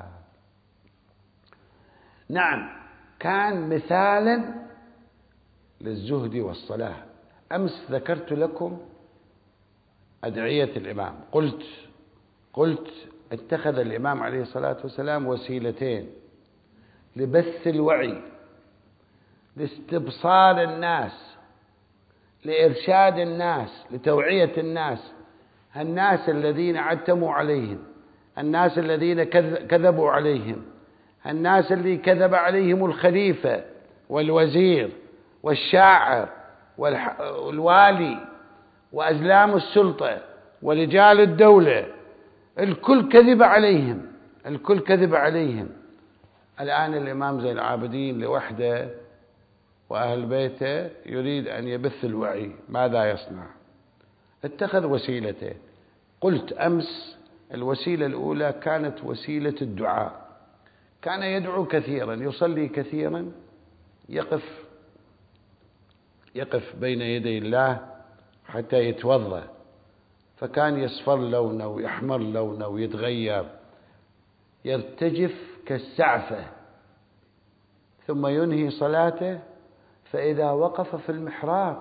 نعم، كان مثالا للزهد والصلاة. أمس ذكرت لكم أدعية الإمام، قلت قلت اتخذ الإمام عليه الصلاة والسلام وسيلتين لبث الوعي، لاستبصار الناس، لإرشاد الناس، لتوعية الناس، الناس الذين عتموا عليهم، الناس الذين كذبوا عليهم، الناس اللي كذب عليهم الخليفة والوزير والشاعر والوالي وأزلام السلطة ورجال الدولة، الكل كذب عليهم، الكل كذب عليهم. الآن الإمام زين العابدين لوحده وأهل بيته يريد أن يبث الوعي، ماذا يصنع؟ اتخذ وسيلتين. قلت أمس الوسيلة الأولى كانت وسيلة الدعاء، كان يدعو كثيرا، يصلي كثيرا، يقف يقف بين يدي الله حتى يتوضأ، فكان يصفر لونه ويحمر لونه ويتغير، يرتجف كالسعفة، ثم ينهي صلاته، فإذا وقف في المحراب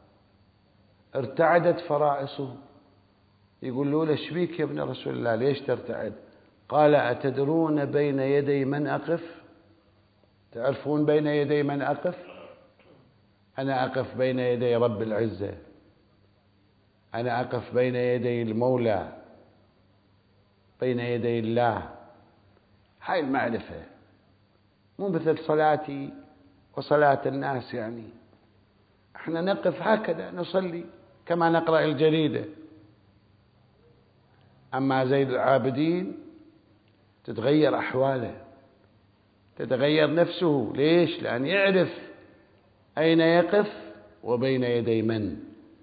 ارتعدت فرائصه. يقول له ايش بيك يا ابن رسول الله، ليش ترتعد؟ قال أتدرون بين يدي من أقف؟ تعرفون بين يدي من أقف؟ أنا أقف بين يدي رب العزة، أنا أقف بين يدي المولى، بين يدي الله. هاي المعرفة، مو مثل صلاتي وصلاة الناس، يعني احنا نقف هكذا نصلي كما نقرأ الجريدة. أما زين العابدين تتغير أحواله، تتغير نفسه. ليش؟ لأن يعرف أين يقف وبين يدي من،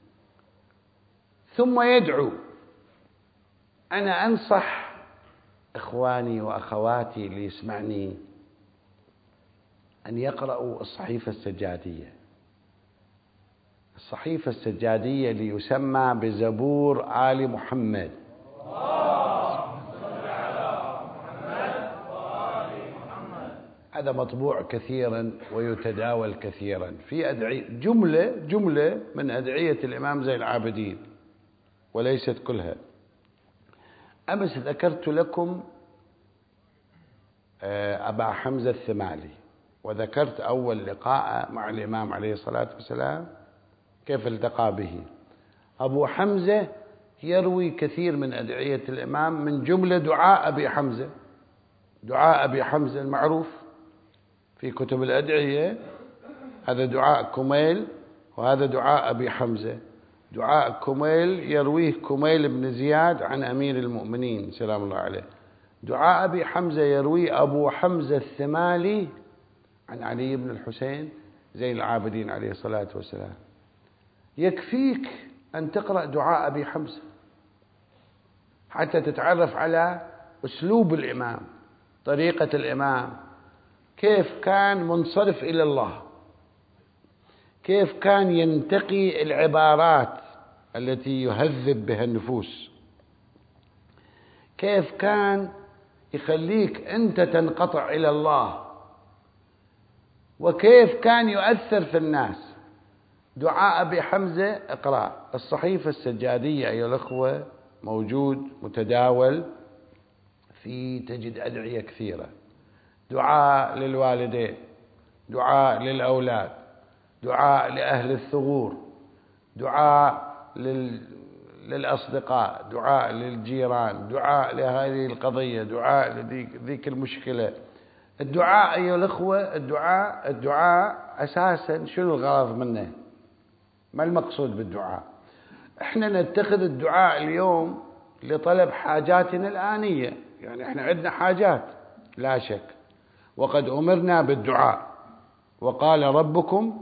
ثم يدعو. أنا أنصح إخواني وأخواتي اللي يسمعني أن يقرأوا الصحيفة السجادية، الصحيفة السجادية اللي يسمى بزبور آل محمد. هذا مطبوع كثيرا ويتداول كثيرا، في أدعية، جملة جملة من أدعية الإمام زين العابدين وليست كلها. أمس ذكرت لكم أبا حمزة الثمالي، وذكرت أول لقاء مع الإمام عليه الصلاة والسلام كيف التقى به. أبو حمزة يروي كثير من أدعية الإمام، من جملة دعاء أبي حمزة، دعاء أبي حمزة المعروف في كتب الأدعية، هذا دعاء كميل وهذا دعاء أبي حمزة. دعاء كميل يرويه كميل بن زياد عن أمير المؤمنين سلام الله عليه، دعاء أبي حمزة يرويه أبو حمزة الثمالي عن علي بن الحسين زين العابدين عليه الصلاة والسلام. يكفيك أن تقرأ دعاء أبي حمزة حتى تتعرف على أسلوب الإمام، طريقة الإمام، كيف كان منصرف إلى الله، كيف كان ينتقي العبارات التي يهذب بها النفوس، كيف كان يخليك أنت تنقطع إلى الله، وكيف كان يؤثر في الناس. دعاء أبي حمزة اقرأ. الصحيفة السجادية أيها الأخوة موجود متداول، في تجد أدعية كثيرة، دعاء للوالدين، دعاء للأولاد، دعاء لأهل الثغور، دعاء لل... للأصدقاء، دعاء للجيران، دعاء لهذه القضية، دعاء لذيك المشكلة. الدعاء أيها الأخوة، الدعاء الدعاء أساسا شنو الغرض منه؟ ما المقصود بالدعاء؟ احنا نتخذ الدعاء اليوم لطلب حاجاتنا الآنية، يعني احنا عندنا حاجات لا شك، وقد أمرنا بالدعاء، وقال ربكم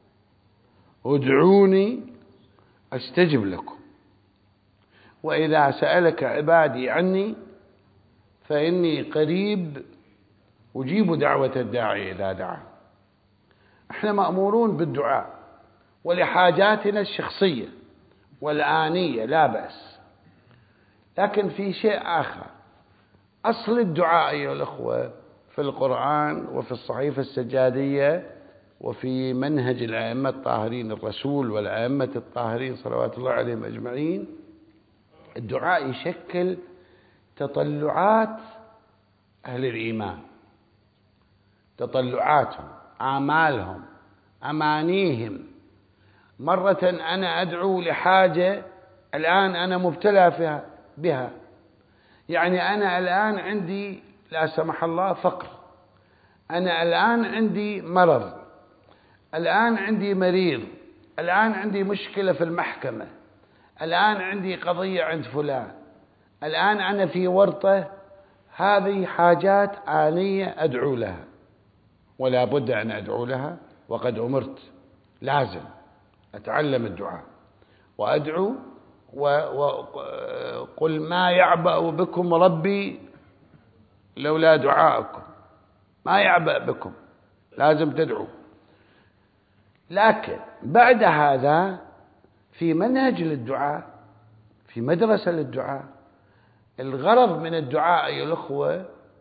ادعوني أستجب لكم، وإذا سألك عبادي عني فإني قريب أجيب دعوة الداعي إذا دعا. احنا مأمورون بالدعاء ولحاجاتنا الشخصية والآنية لا بأس، لكن في شيء آخر. أصل الدعاء أيها الأخوة في القرآن وفي الصحيفة السجادية وفي منهج الأئمة الطاهرين، الرسول والأئمة الطاهرين صلوات الله عليهم أجمعين، الدعاء يشكل تطلعات أهل الإيمان، تطلعاتهم، آمالهم، أمانيهم. مرة أنا أدعو لحاجة الآن أنا مبتلى فيها بها، يعني أنا الآن عندي لا سمح الله فقر، أنا الآن عندي مرض، الآن عندي مريض، الآن عندي مشكلة في المحكمة، الآن عندي قضية عند فلان، الآن أنا في ورطة. هذه حاجات آنية أدعو لها، ولا بد أن أدعو لها، وقد أمرت لازم أتعلم الدعاء وأدعو. وقل ما يعبأ بكم ربي لولا دعاءكم، ما يعبأ بكم، لازم تدعو. لكن بعد هذا في منهج للدعاء، في مدرسة للدعاء. الغرض من الدعاء أيها الأخوة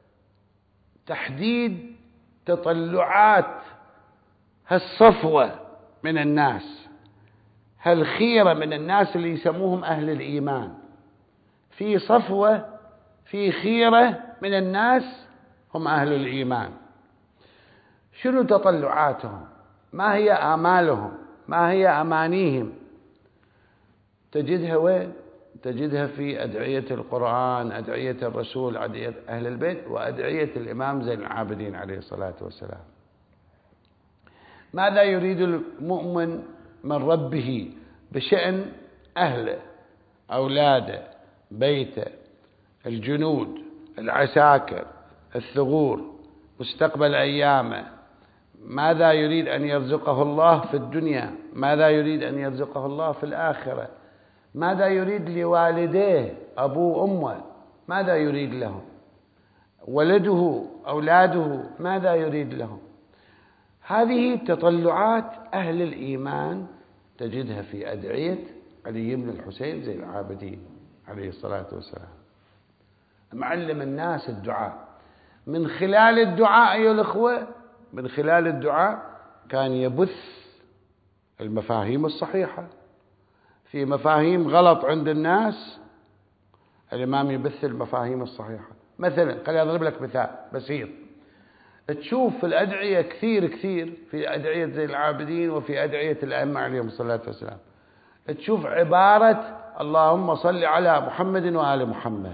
تحديد تطلعات هالصفوة من الناس، هالخيرة من الناس اللي يسموهم أهل الإيمان. في صفوة، في خيرة من الناس هم أهل الإيمان. شنو تطلعاتهم؟ ما هي آمالهم؟ ما هي أمانيهم؟ تجدها وين؟ تجدها في أدعية القرآن، أدعية الرسول، أدعية أهل البيت، وأدعية الإمام زين العابدين عليه الصلاة والسلام. ماذا يريد المؤمن من ربه بشأن أهله، أولاده، بيته، الجنود، العساكر، الثغور، مستقبل أيامه؟ ماذا يريد أن يرزقه الله في الدنيا؟ ماذا يريد أن يرزقه الله في الآخرة؟ ماذا يريد لوالديه، أبوه أمه، ماذا يريد لهم؟ ولده، أولاده، ماذا يريد لهم؟ هذه تطلعات أهل الإيمان تجدها في أدعية علي بن الحسين زين العابدين عليه الصلاة والسلام. معلم الناس الدعاء. من خلال الدعاء أيها الأخوة، من خلال الدعاء كان يبث المفاهيم الصحيحة. في مفاهيم غلط عند الناس، الإمام يبث المفاهيم الصحيحة. مثلا خليني أضرب لك مثال بسيط. تشوف في الأدعية كثير كثير، في أدعية زين العابدين وفي أدعية الأئمة عليهم الصلاة والسلام، تشوف عبارة اللهم صل على محمد وآل محمد.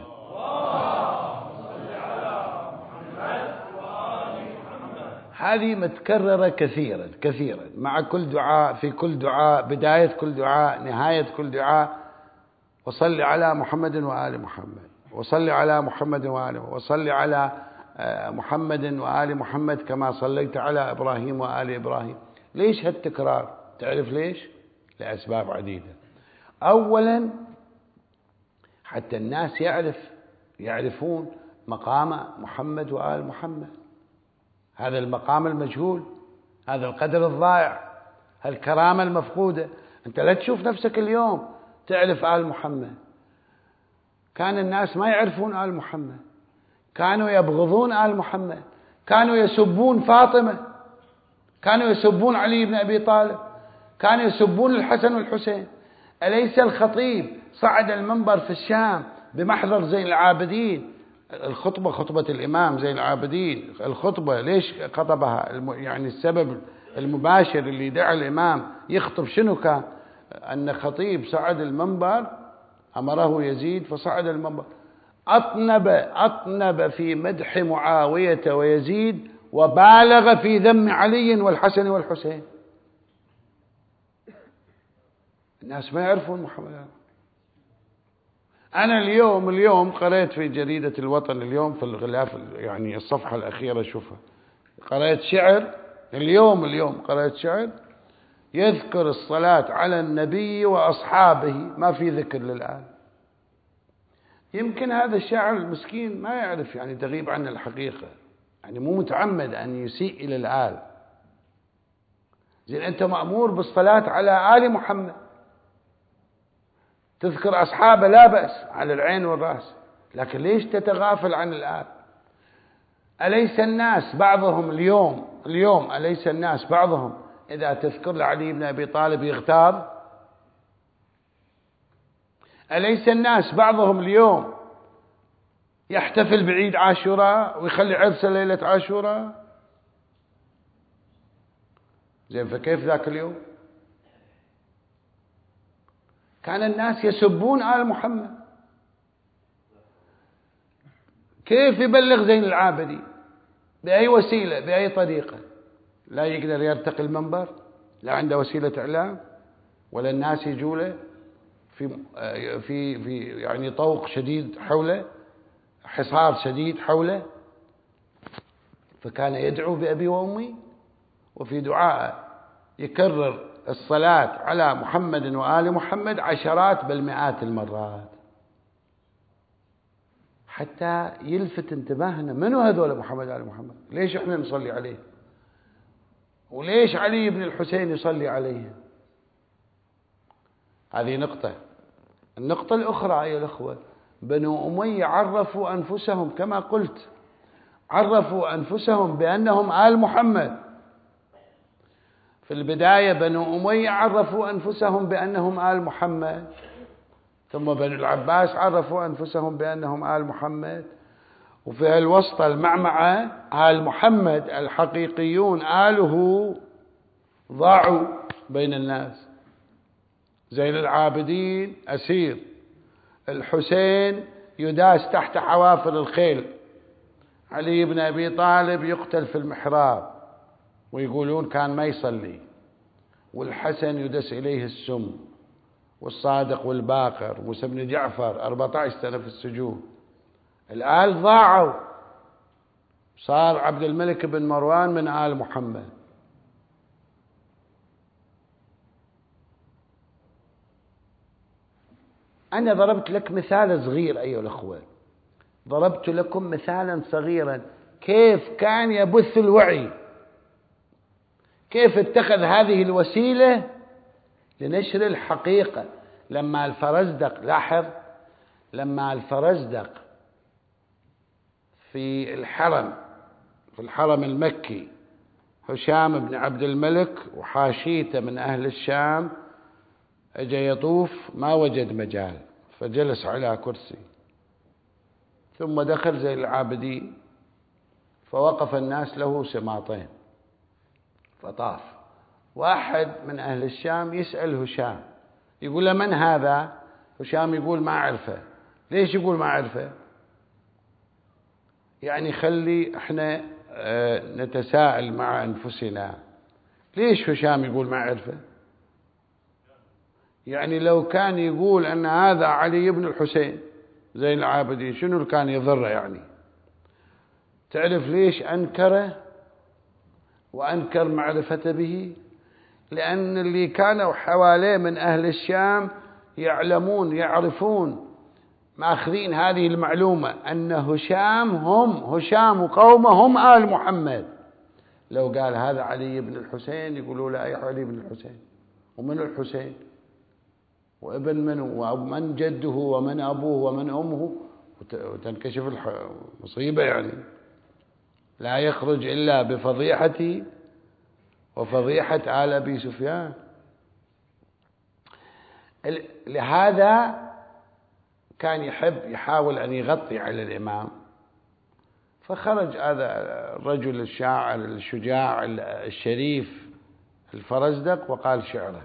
هذه متكررة كثيرا كثيرا مع كل دعاء، في كل دعاء، بداية كل دعاء، نهاية كل دعاء. وصل على محمد وآل محمد، وصل على محمد وآل، وصل على محمد وآل محمد كما صليت على إبراهيم وآل إبراهيم. ليش هالتكرار؟ تعرف ليش؟ لأسباب عديدة. أولا حتى الناس يعرف يعرفون مقام محمد وآل محمد، هذا المقام المجهول، هذا القدر الضائع، هالكرامة المفقودة. أنت لا تشوف نفسك اليوم تعرف آل محمد. كان الناس ما يعرفون آل محمد، كانوا يبغضون آل محمد، كانوا يسبون فاطمة، كانوا يسبون علي بن أبي طالب، كانوا يسبون الحسن والحسين. أليس الخطيب صعد المنبر في الشام بمحضر زين العابدين الخطبة خطبة الإمام زين العابدين، الخطبة ليش خطبها؟ يعني السبب المباشر اللي دعا الإمام يخطب شنو كان؟ أن خطيب صعد المنبر، أمره يزيد فصعد المنبر، أطنب أطنب في مدح معاوية ويزيد، وبالغ في ذم علي والحسن والحسين. الناس ما يعرفون محمد. أنا اليوم اليوم قرأت في جريدة الوطن اليوم في الغلاف، يعني الصفحة الأخيرة شوفها، قرأت شعر اليوم اليوم قرأت شعر يذكر الصلاة على النبي وأصحابه، ما في ذكر للآل. يمكن هذا الشاعر المسكين ما يعرف، يعني تغيب عن الحقيقة، يعني مو متعمد أن يسيء إلى الآل. زين أنت مأمور بالصلاة على آل محمد، تذكر أصحابه لا بأس، على العين والرأس، لكن ليش تتغافل عن الآل؟ أليس الناس بعضهم اليوم اليوم أليس الناس بعضهم إذا تذكر لعلي بن أبي طالب يغتاظ؟ أليس الناس بعضهم اليوم يحتفل بعيد عاشوراء ويخلي عرسه ليلة عاشوراء؟ زين فكيف ذاك اليوم؟ كان الناس يسبون آل محمد، كيف يبلغ زين العابدين؟ بأي وسيلة بأي طريقة؟ لا يقدر يرتقي المنبر، لا عنده وسيلة إعلام، ولا الناس يجوله في في في يعني طوق شديد حوله، حصار شديد حوله. فكان يدعو بأبي وأمي، وفي دعائه يكرر الصلاة على محمد وآل محمد عشرات بل مئات المرات، حتى يلفت انتباهنا منو هذول محمد وآل محمد، ليش احنا نصلي عليه، وليش علي بن الحسين يصلي عليه. هذه نقطة. النقطة الأخرى أيها الأخوة، بنو أمية عرفوا أنفسهم كما قلت، عرفوا أنفسهم بأنهم آل محمد. في البداية بنو أمية عرفوا أنفسهم بأنهم آل محمد، ثم بنو العباس عرفوا أنفسهم بأنهم آل محمد، وفي الوسط المعمعة آل محمد الحقيقيون آله ضاعوا بين الناس. زين العابدين أسير، الحسين يداس تحت حوافر الخيل، علي بن أبي طالب يقتل في المحراب ويقولون كان ما يصلي، والحسن يدس إليه السم، والصادق والباقر موسى بن جعفر أربعة عشر سنة في السجون. الآل ضاعوا، صار عبد الملك بن مروان من آل محمد. أنا ضربت لك مثال صغير أيها الأخوة، ضربت لكم مثالا صغيرا كيف كان يبث الوعي، كيف اتخذ هذه الوسيلة لنشر الحقيقة. لما الفرزدق، لاحظ، لما الفرزدق في الحرم في الحرم المكي، هشام بن عبد الملك وحاشيته من أهل الشام، أجا يطوف ما وجد مجال فجلس على كرسي، ثم دخل زين العابدين فوقف الناس له سماطين فطاف. واحد من أهل الشام يسأل هشام، يقول له من هذا؟ هشام يقول ما أعرفه. ليش يقول ما أعرفه؟ يعني خلي احنا نتساءل مع أنفسنا، ليش هشام يقول ما أعرفه؟ يعني لو كان يقول أن هذا علي بن الحسين زين العابدين شنو اللي كان يضره؟ يعني تعرف ليش أنكره وأنكر معرفة به؟ لأن اللي كانوا حواليه من أهل الشام يعلمون يعرفون ماخذين هذه المعلومة أن هشام هم هشام وقومه هم آل محمد. لو قال هذا علي بن الحسين يقولوا لا، أي علي بن الحسين؟ ومن الحسين؟ وابن منه؟ ومن جده؟ ومن أبوه؟ ومن أمه؟ وتنكشف المصيبة، يعني لا يخرج إلا بفضيحتي وفضيحة آل أبي سفيان. لهذا كان يحب يحاول أن يغطي على الإمام فخرج هذا الرجل الشاعر الشجاع الشريف الفرزدق وقال شعره.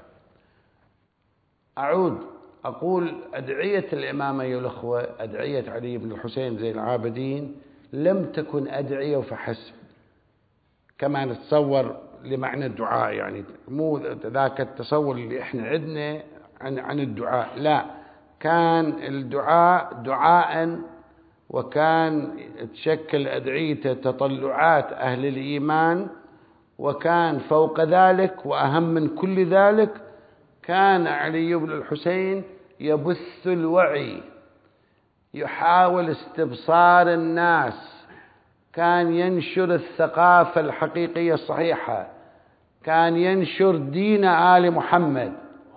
أعود أقول أدعية الإمام أيها الأخوة، أدعية علي بن الحسين زين العابدين لم تكن أدعية فحسب كما نتصور لمعنى الدعاء، يعني مو ذاك التصور اللي احنا عندنا عن عن الدعاء، لا، كان الدعاء دعاء، وكان تشكل أدعيته تطلعات أهل الإيمان، وكان فوق ذلك وأهم من كل ذلك كان علي بن الحسين يبث الوعي، يحاول استبصار الناس، كان ينشر الثقافة الحقيقية الصحيحة، كان ينشر دين آل محمد.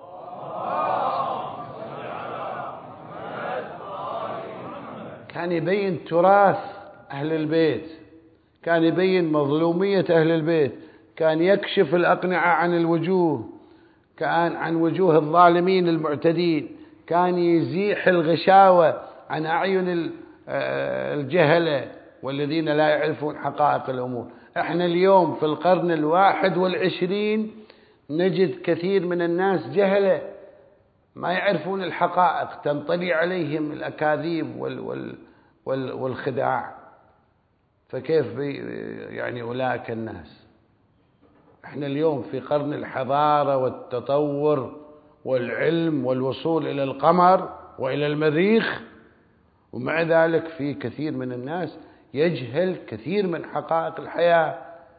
كان يبين تراث أهل البيت، كان يبين مظلومية أهل البيت، كان يكشف الأقنعة عن الوجوه، كان عن وجوه الظالمين المعتدين، كان يزيح الغشاوة عن أعين الجهلة والذين لا يعرفون حقائق الأمور. احنا اليوم في القرن الواحد والعشرين نجد كثير من الناس جهلة ما يعرفون الحقائق، تنطلي عليهم الأكاذيب وال وال وال والخداع، فكيف يعني أولئك الناس؟ احنا اليوم في قرن الحضارة والتطور والعلم والوصول إلى القمر وإلى المريخ، ومع ذلك في كثير من الناس يجهل كثير من حقائق الحياة،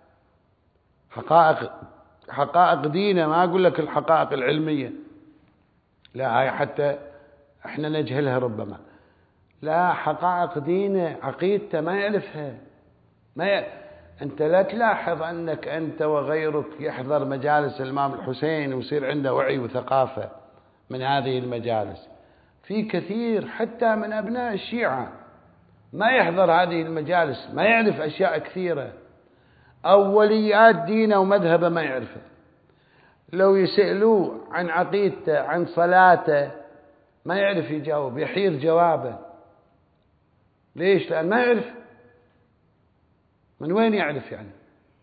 حقائق حقائق دينه، ما أقول لك الحقائق العلمية، لا، هاي حتى احنا نجهلها ربما، لا، حقائق دينه عقيدته ما يعرفها. ما ي... أنت لا تلاحظ أنك أنت وغيرك يحضر مجالس الإمام الحسين ويصير عنده وعي وثقافة من هذه المجالس؟ في كثير حتى من أبناء الشيعة ما يحضر هذه المجالس، ما يعرف أشياء كثيرة، أوليات دينه ومذهبه ما يعرفه، لو يسألوه عن عقيدته عن صلاته ما يعرف يجاوب، يحير جوابه. ليش؟ لأن ما يعرف. من وين يعرف يعني؟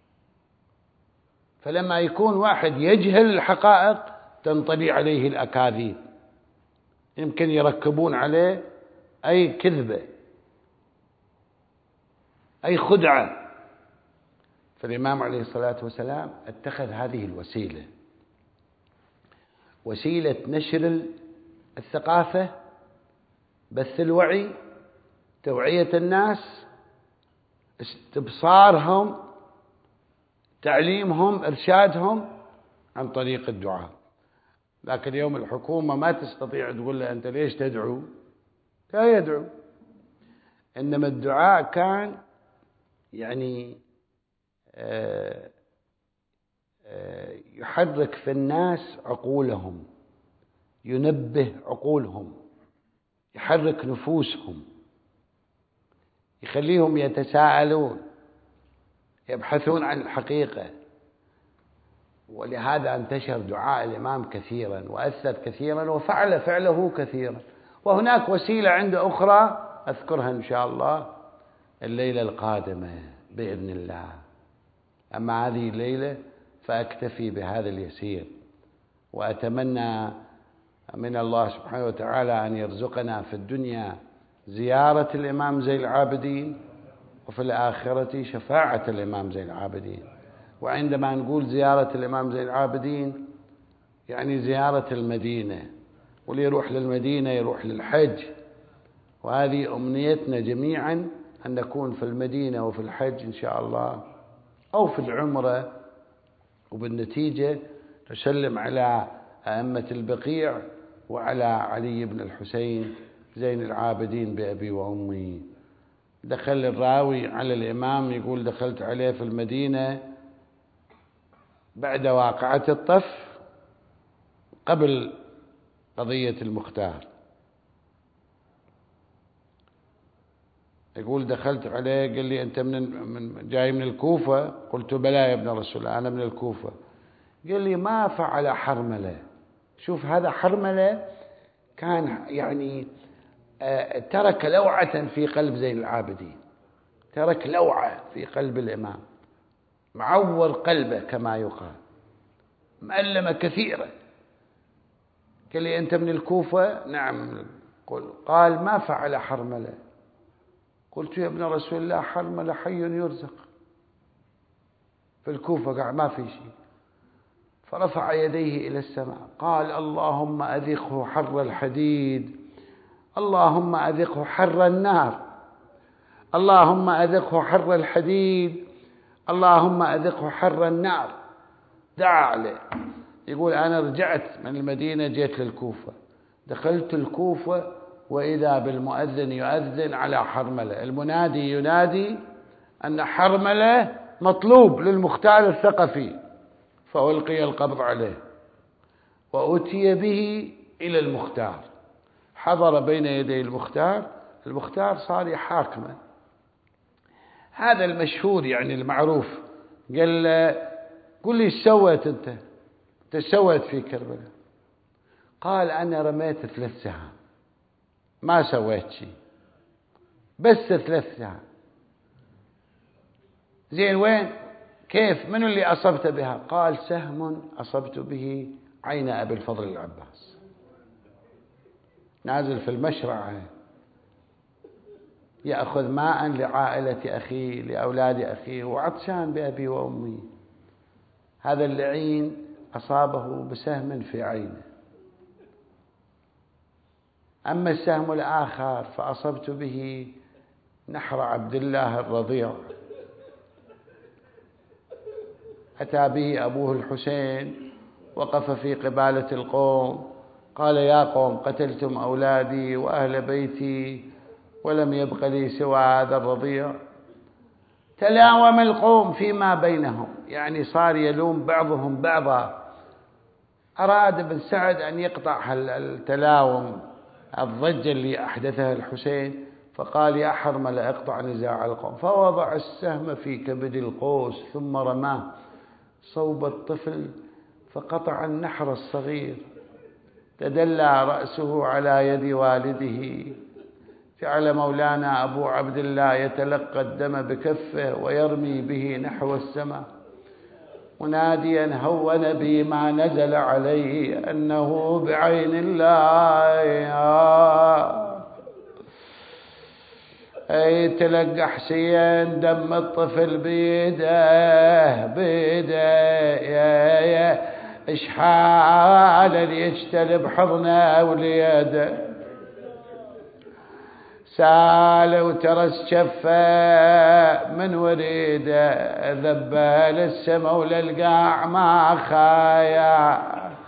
فلما يكون واحد يجهل الحقائق تنطلي عليه الأكاذيب، يمكن يركبون عليه أي كذبة أي خدعة. فالإمام عليه الصلاة والسلام اتخذ هذه الوسيلة، وسيلة نشر الثقافة، بث الوعي، توعية الناس، استبصارهم، تعليمهم، إرشادهم عن طريق الدعاء. لكن اليوم الحكومة ما تستطيع تقول له أنت ليش تدعو؟ لا يدعو. إنما الدعاء كان يعني يحرك في الناس عقولهم، ينبه عقولهم، يحرك نفوسهم، يخليهم يتساءلون، يبحثون عن الحقيقة. ولهذا انتشر دعاء الإمام كثيرا وأثر كثيرا وفعل فعله كثيرا. وهناك وسيلة عنده أخرى أذكرها إن شاء الله الليلة القادمة بإذن الله. أما هذه الليلة فأكتفي بهذا اليسير، وأتمنى من الله سبحانه وتعالى أن يرزقنا في الدنيا زيارة الإمام زين العابدين، وفي الآخرة شفاعة الإمام زين العابدين. وعندما نقول زيارة الإمام زين العابدين يعني زيارة المدينة، واللي يروح للمدينة يروح للحج، وهذه أمنيتنا جميعا أن نكون في المدينة وفي الحج إن شاء الله، أو في العمرة، وبالنتيجة نسلم على أئمة البقيع وعلى علي بن الحسين زين العابدين بأبي وأمي. دخل الراوي على الإمام يقول دخلت عليه في المدينة بعد واقعة الطف قبل قضية المختار، يقول دخلت عليه قال لي أنت من من جاي من الكوفة؟ قلت بلى يا ابن رسول الله أنا من الكوفة. قال لي ما فعل حرملة. شوف هذا حرملة كان يعني ترك لوعة في قلب زين العابدين، ترك لوعة في قلب الإمام، معور قلبه كما يقال، مألمة كثيرة. قال لي: أنت من الكوفة؟ نعم. قال: ما فعل حرملة؟ قلت: يا ابن رسول الله، حرملة حي يرزق في الكوفة، قاعد ما في شيء. فرفع يديه إلى السماء قال: اللهم أذقه حر الحديد، اللهم أذقه حر النار، اللهم أذقه حر الحديد، اللهم أذقه حر النار. دعا عليه. يقول: أنا رجعت من المدينة، جيت للكوفة، دخلت الكوفة وإذا بالمؤذن يؤذن على حرملة، المنادي ينادي أن حرملة مطلوب للمختار الثقفي، فألقي القبض عليه وأتي به إلى المختار، حضر بين يدي المختار، المختار صار يحاكمه. هذا المشهور يعني المعروف. قال له: قل لي ايش سويت انت؟ انت سويت في كربلاء؟ قال: انا رميت ثلاث سهام، ما سويت شيء، بس ثلاث سهام. زين وين؟ كيف؟ من اللي أصبت بها؟ قال: سهم أصبت به عين أبي الفضل العباس، نازل في المشرع يأخذ ماء لعائلة أخيه، لأولاد أخيه، وعطشان بأبي وأمي. هذا اللعين أصابه بسهم في عينه. أما السهم الآخر فأصبت به نحر عبد الله الرضيع، أتى به أبوه الحسين، وقف في قبالة القوم، قال: يا قوم، قتلتم أولادي وأهل بيتي ولم يبق لي سوى هذا الرضيع. تلاوم القوم فيما بينهم، يعني صار يلوم بعضهم بعضا. أراد ابن سعد أن يقطع التلاوم، الضجة اللي أحدثها الحسين، فقال: يا حرمل اقطع نزاع القوم. فوضع السهم في كبد القوس ثم رماه صوب الطفل فقطع النحر الصغير. تدلى رأسه على يد والده. جعل مولانا أبو عبد الله يتلقى الدم بكفه ويرمي به نحو السماء مناديا: هون بي ما نزل عليه أنه بعين الله. أي تلقى حسين دم الطفل بيده بيده يا يا إشحال يجتلب حضنه وليده، سال وترس شفه من وريده، ذبه للسما وللقاع ما خايا.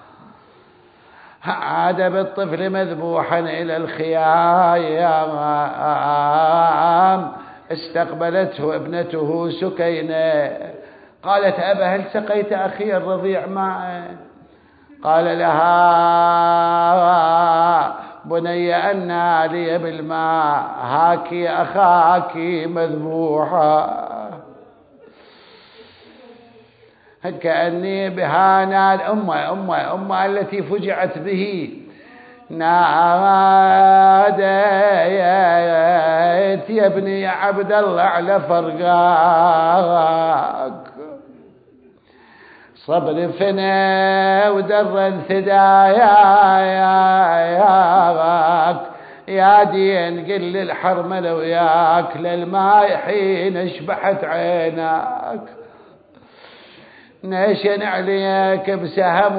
عاد بالطفل مذبوحا إلى الخيام، استقبلته ابنته سكينة، قالت: أبا هل سقيت أخي الرضيع ماء؟ قال لها: بني أنى لي بالماء، هاكي أخاك مذبوحا. كأني بها نال أمه أمه أمه التي فجعت به، ناديت: يا ابني يا عبد الله على فرقاك، صبر فنا ودر انثداياك، يا دين قل للحرملة وياك للماء حين اشبحت عيناك، نشن عليك بسهم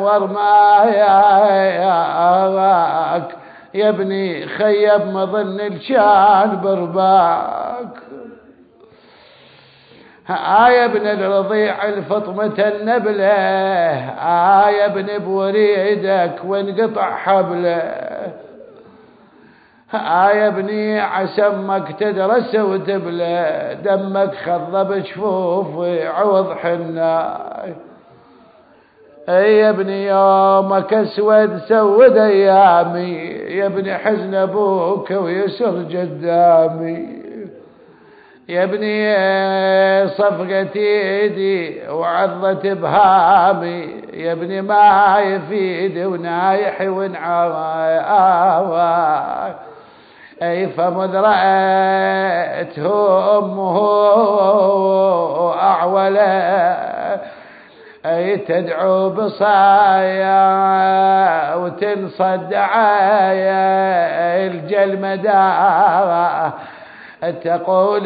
ورماياك، يا ابني خيب مظن الشان برباك. آية ابن الرضيع الفطمة النبلة، آية ابن بوريدك وانقطع حبله، آية ابني عسمك تدرس وتبلى، دمك خضب جفوفي عوض حناي. اي يا ابني يومك اسود سود ايامي، يا ابني حزن ابوك ويسر قدامي، يا ابني صفقة ايدي وعضت بهامي، يا ابني ما يفيد ونايح ونعاوي، أي فمذ رأته أمه أعولا أي تدعو بصايا وتنصد دعايا الجلمدا تقول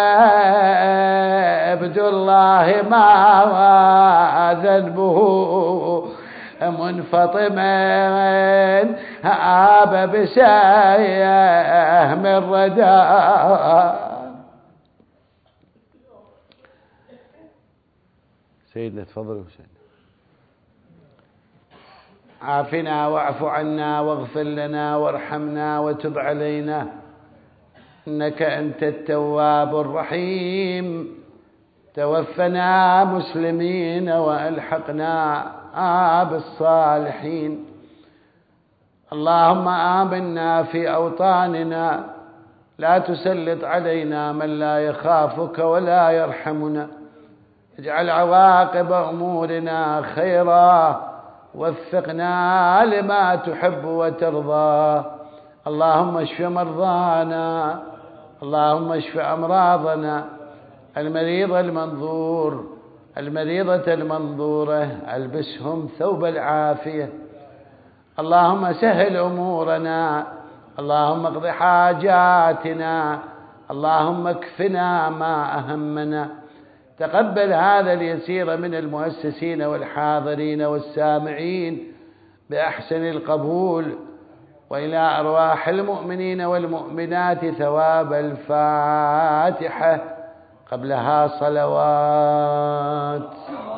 عبد الله ما ذنبه منفطما آب بسايه من رداء. سيدنا تفضلوا. عافنا واعف عنا واغفر لنا وارحمنا وتب علينا إنك أنت التواب الرحيم. توفنا مسلمين وألحقنا بالصالحين. اللهم آمنا في أوطاننا لا تسلط علينا من لا يخافك ولا يرحمنا. اجعل عواقب أمورنا خيرا وفقنا لما تحب وترضى. اللهم اشف مرضانا اللهم اشف أمراضنا المريض المنظور المريضة المنظورة البسهم ثوب العافية. اللهم سهل أمورنا اللهم اقض حاجاتنا اللهم اكفنا ما أهمنا. تقبل هذا اليسير من المؤسسين والحاضرين والسامعين بأحسن القبول، وإلى أرواح المؤمنين والمؤمنات ثواب الفاتحة قبلها صلوات.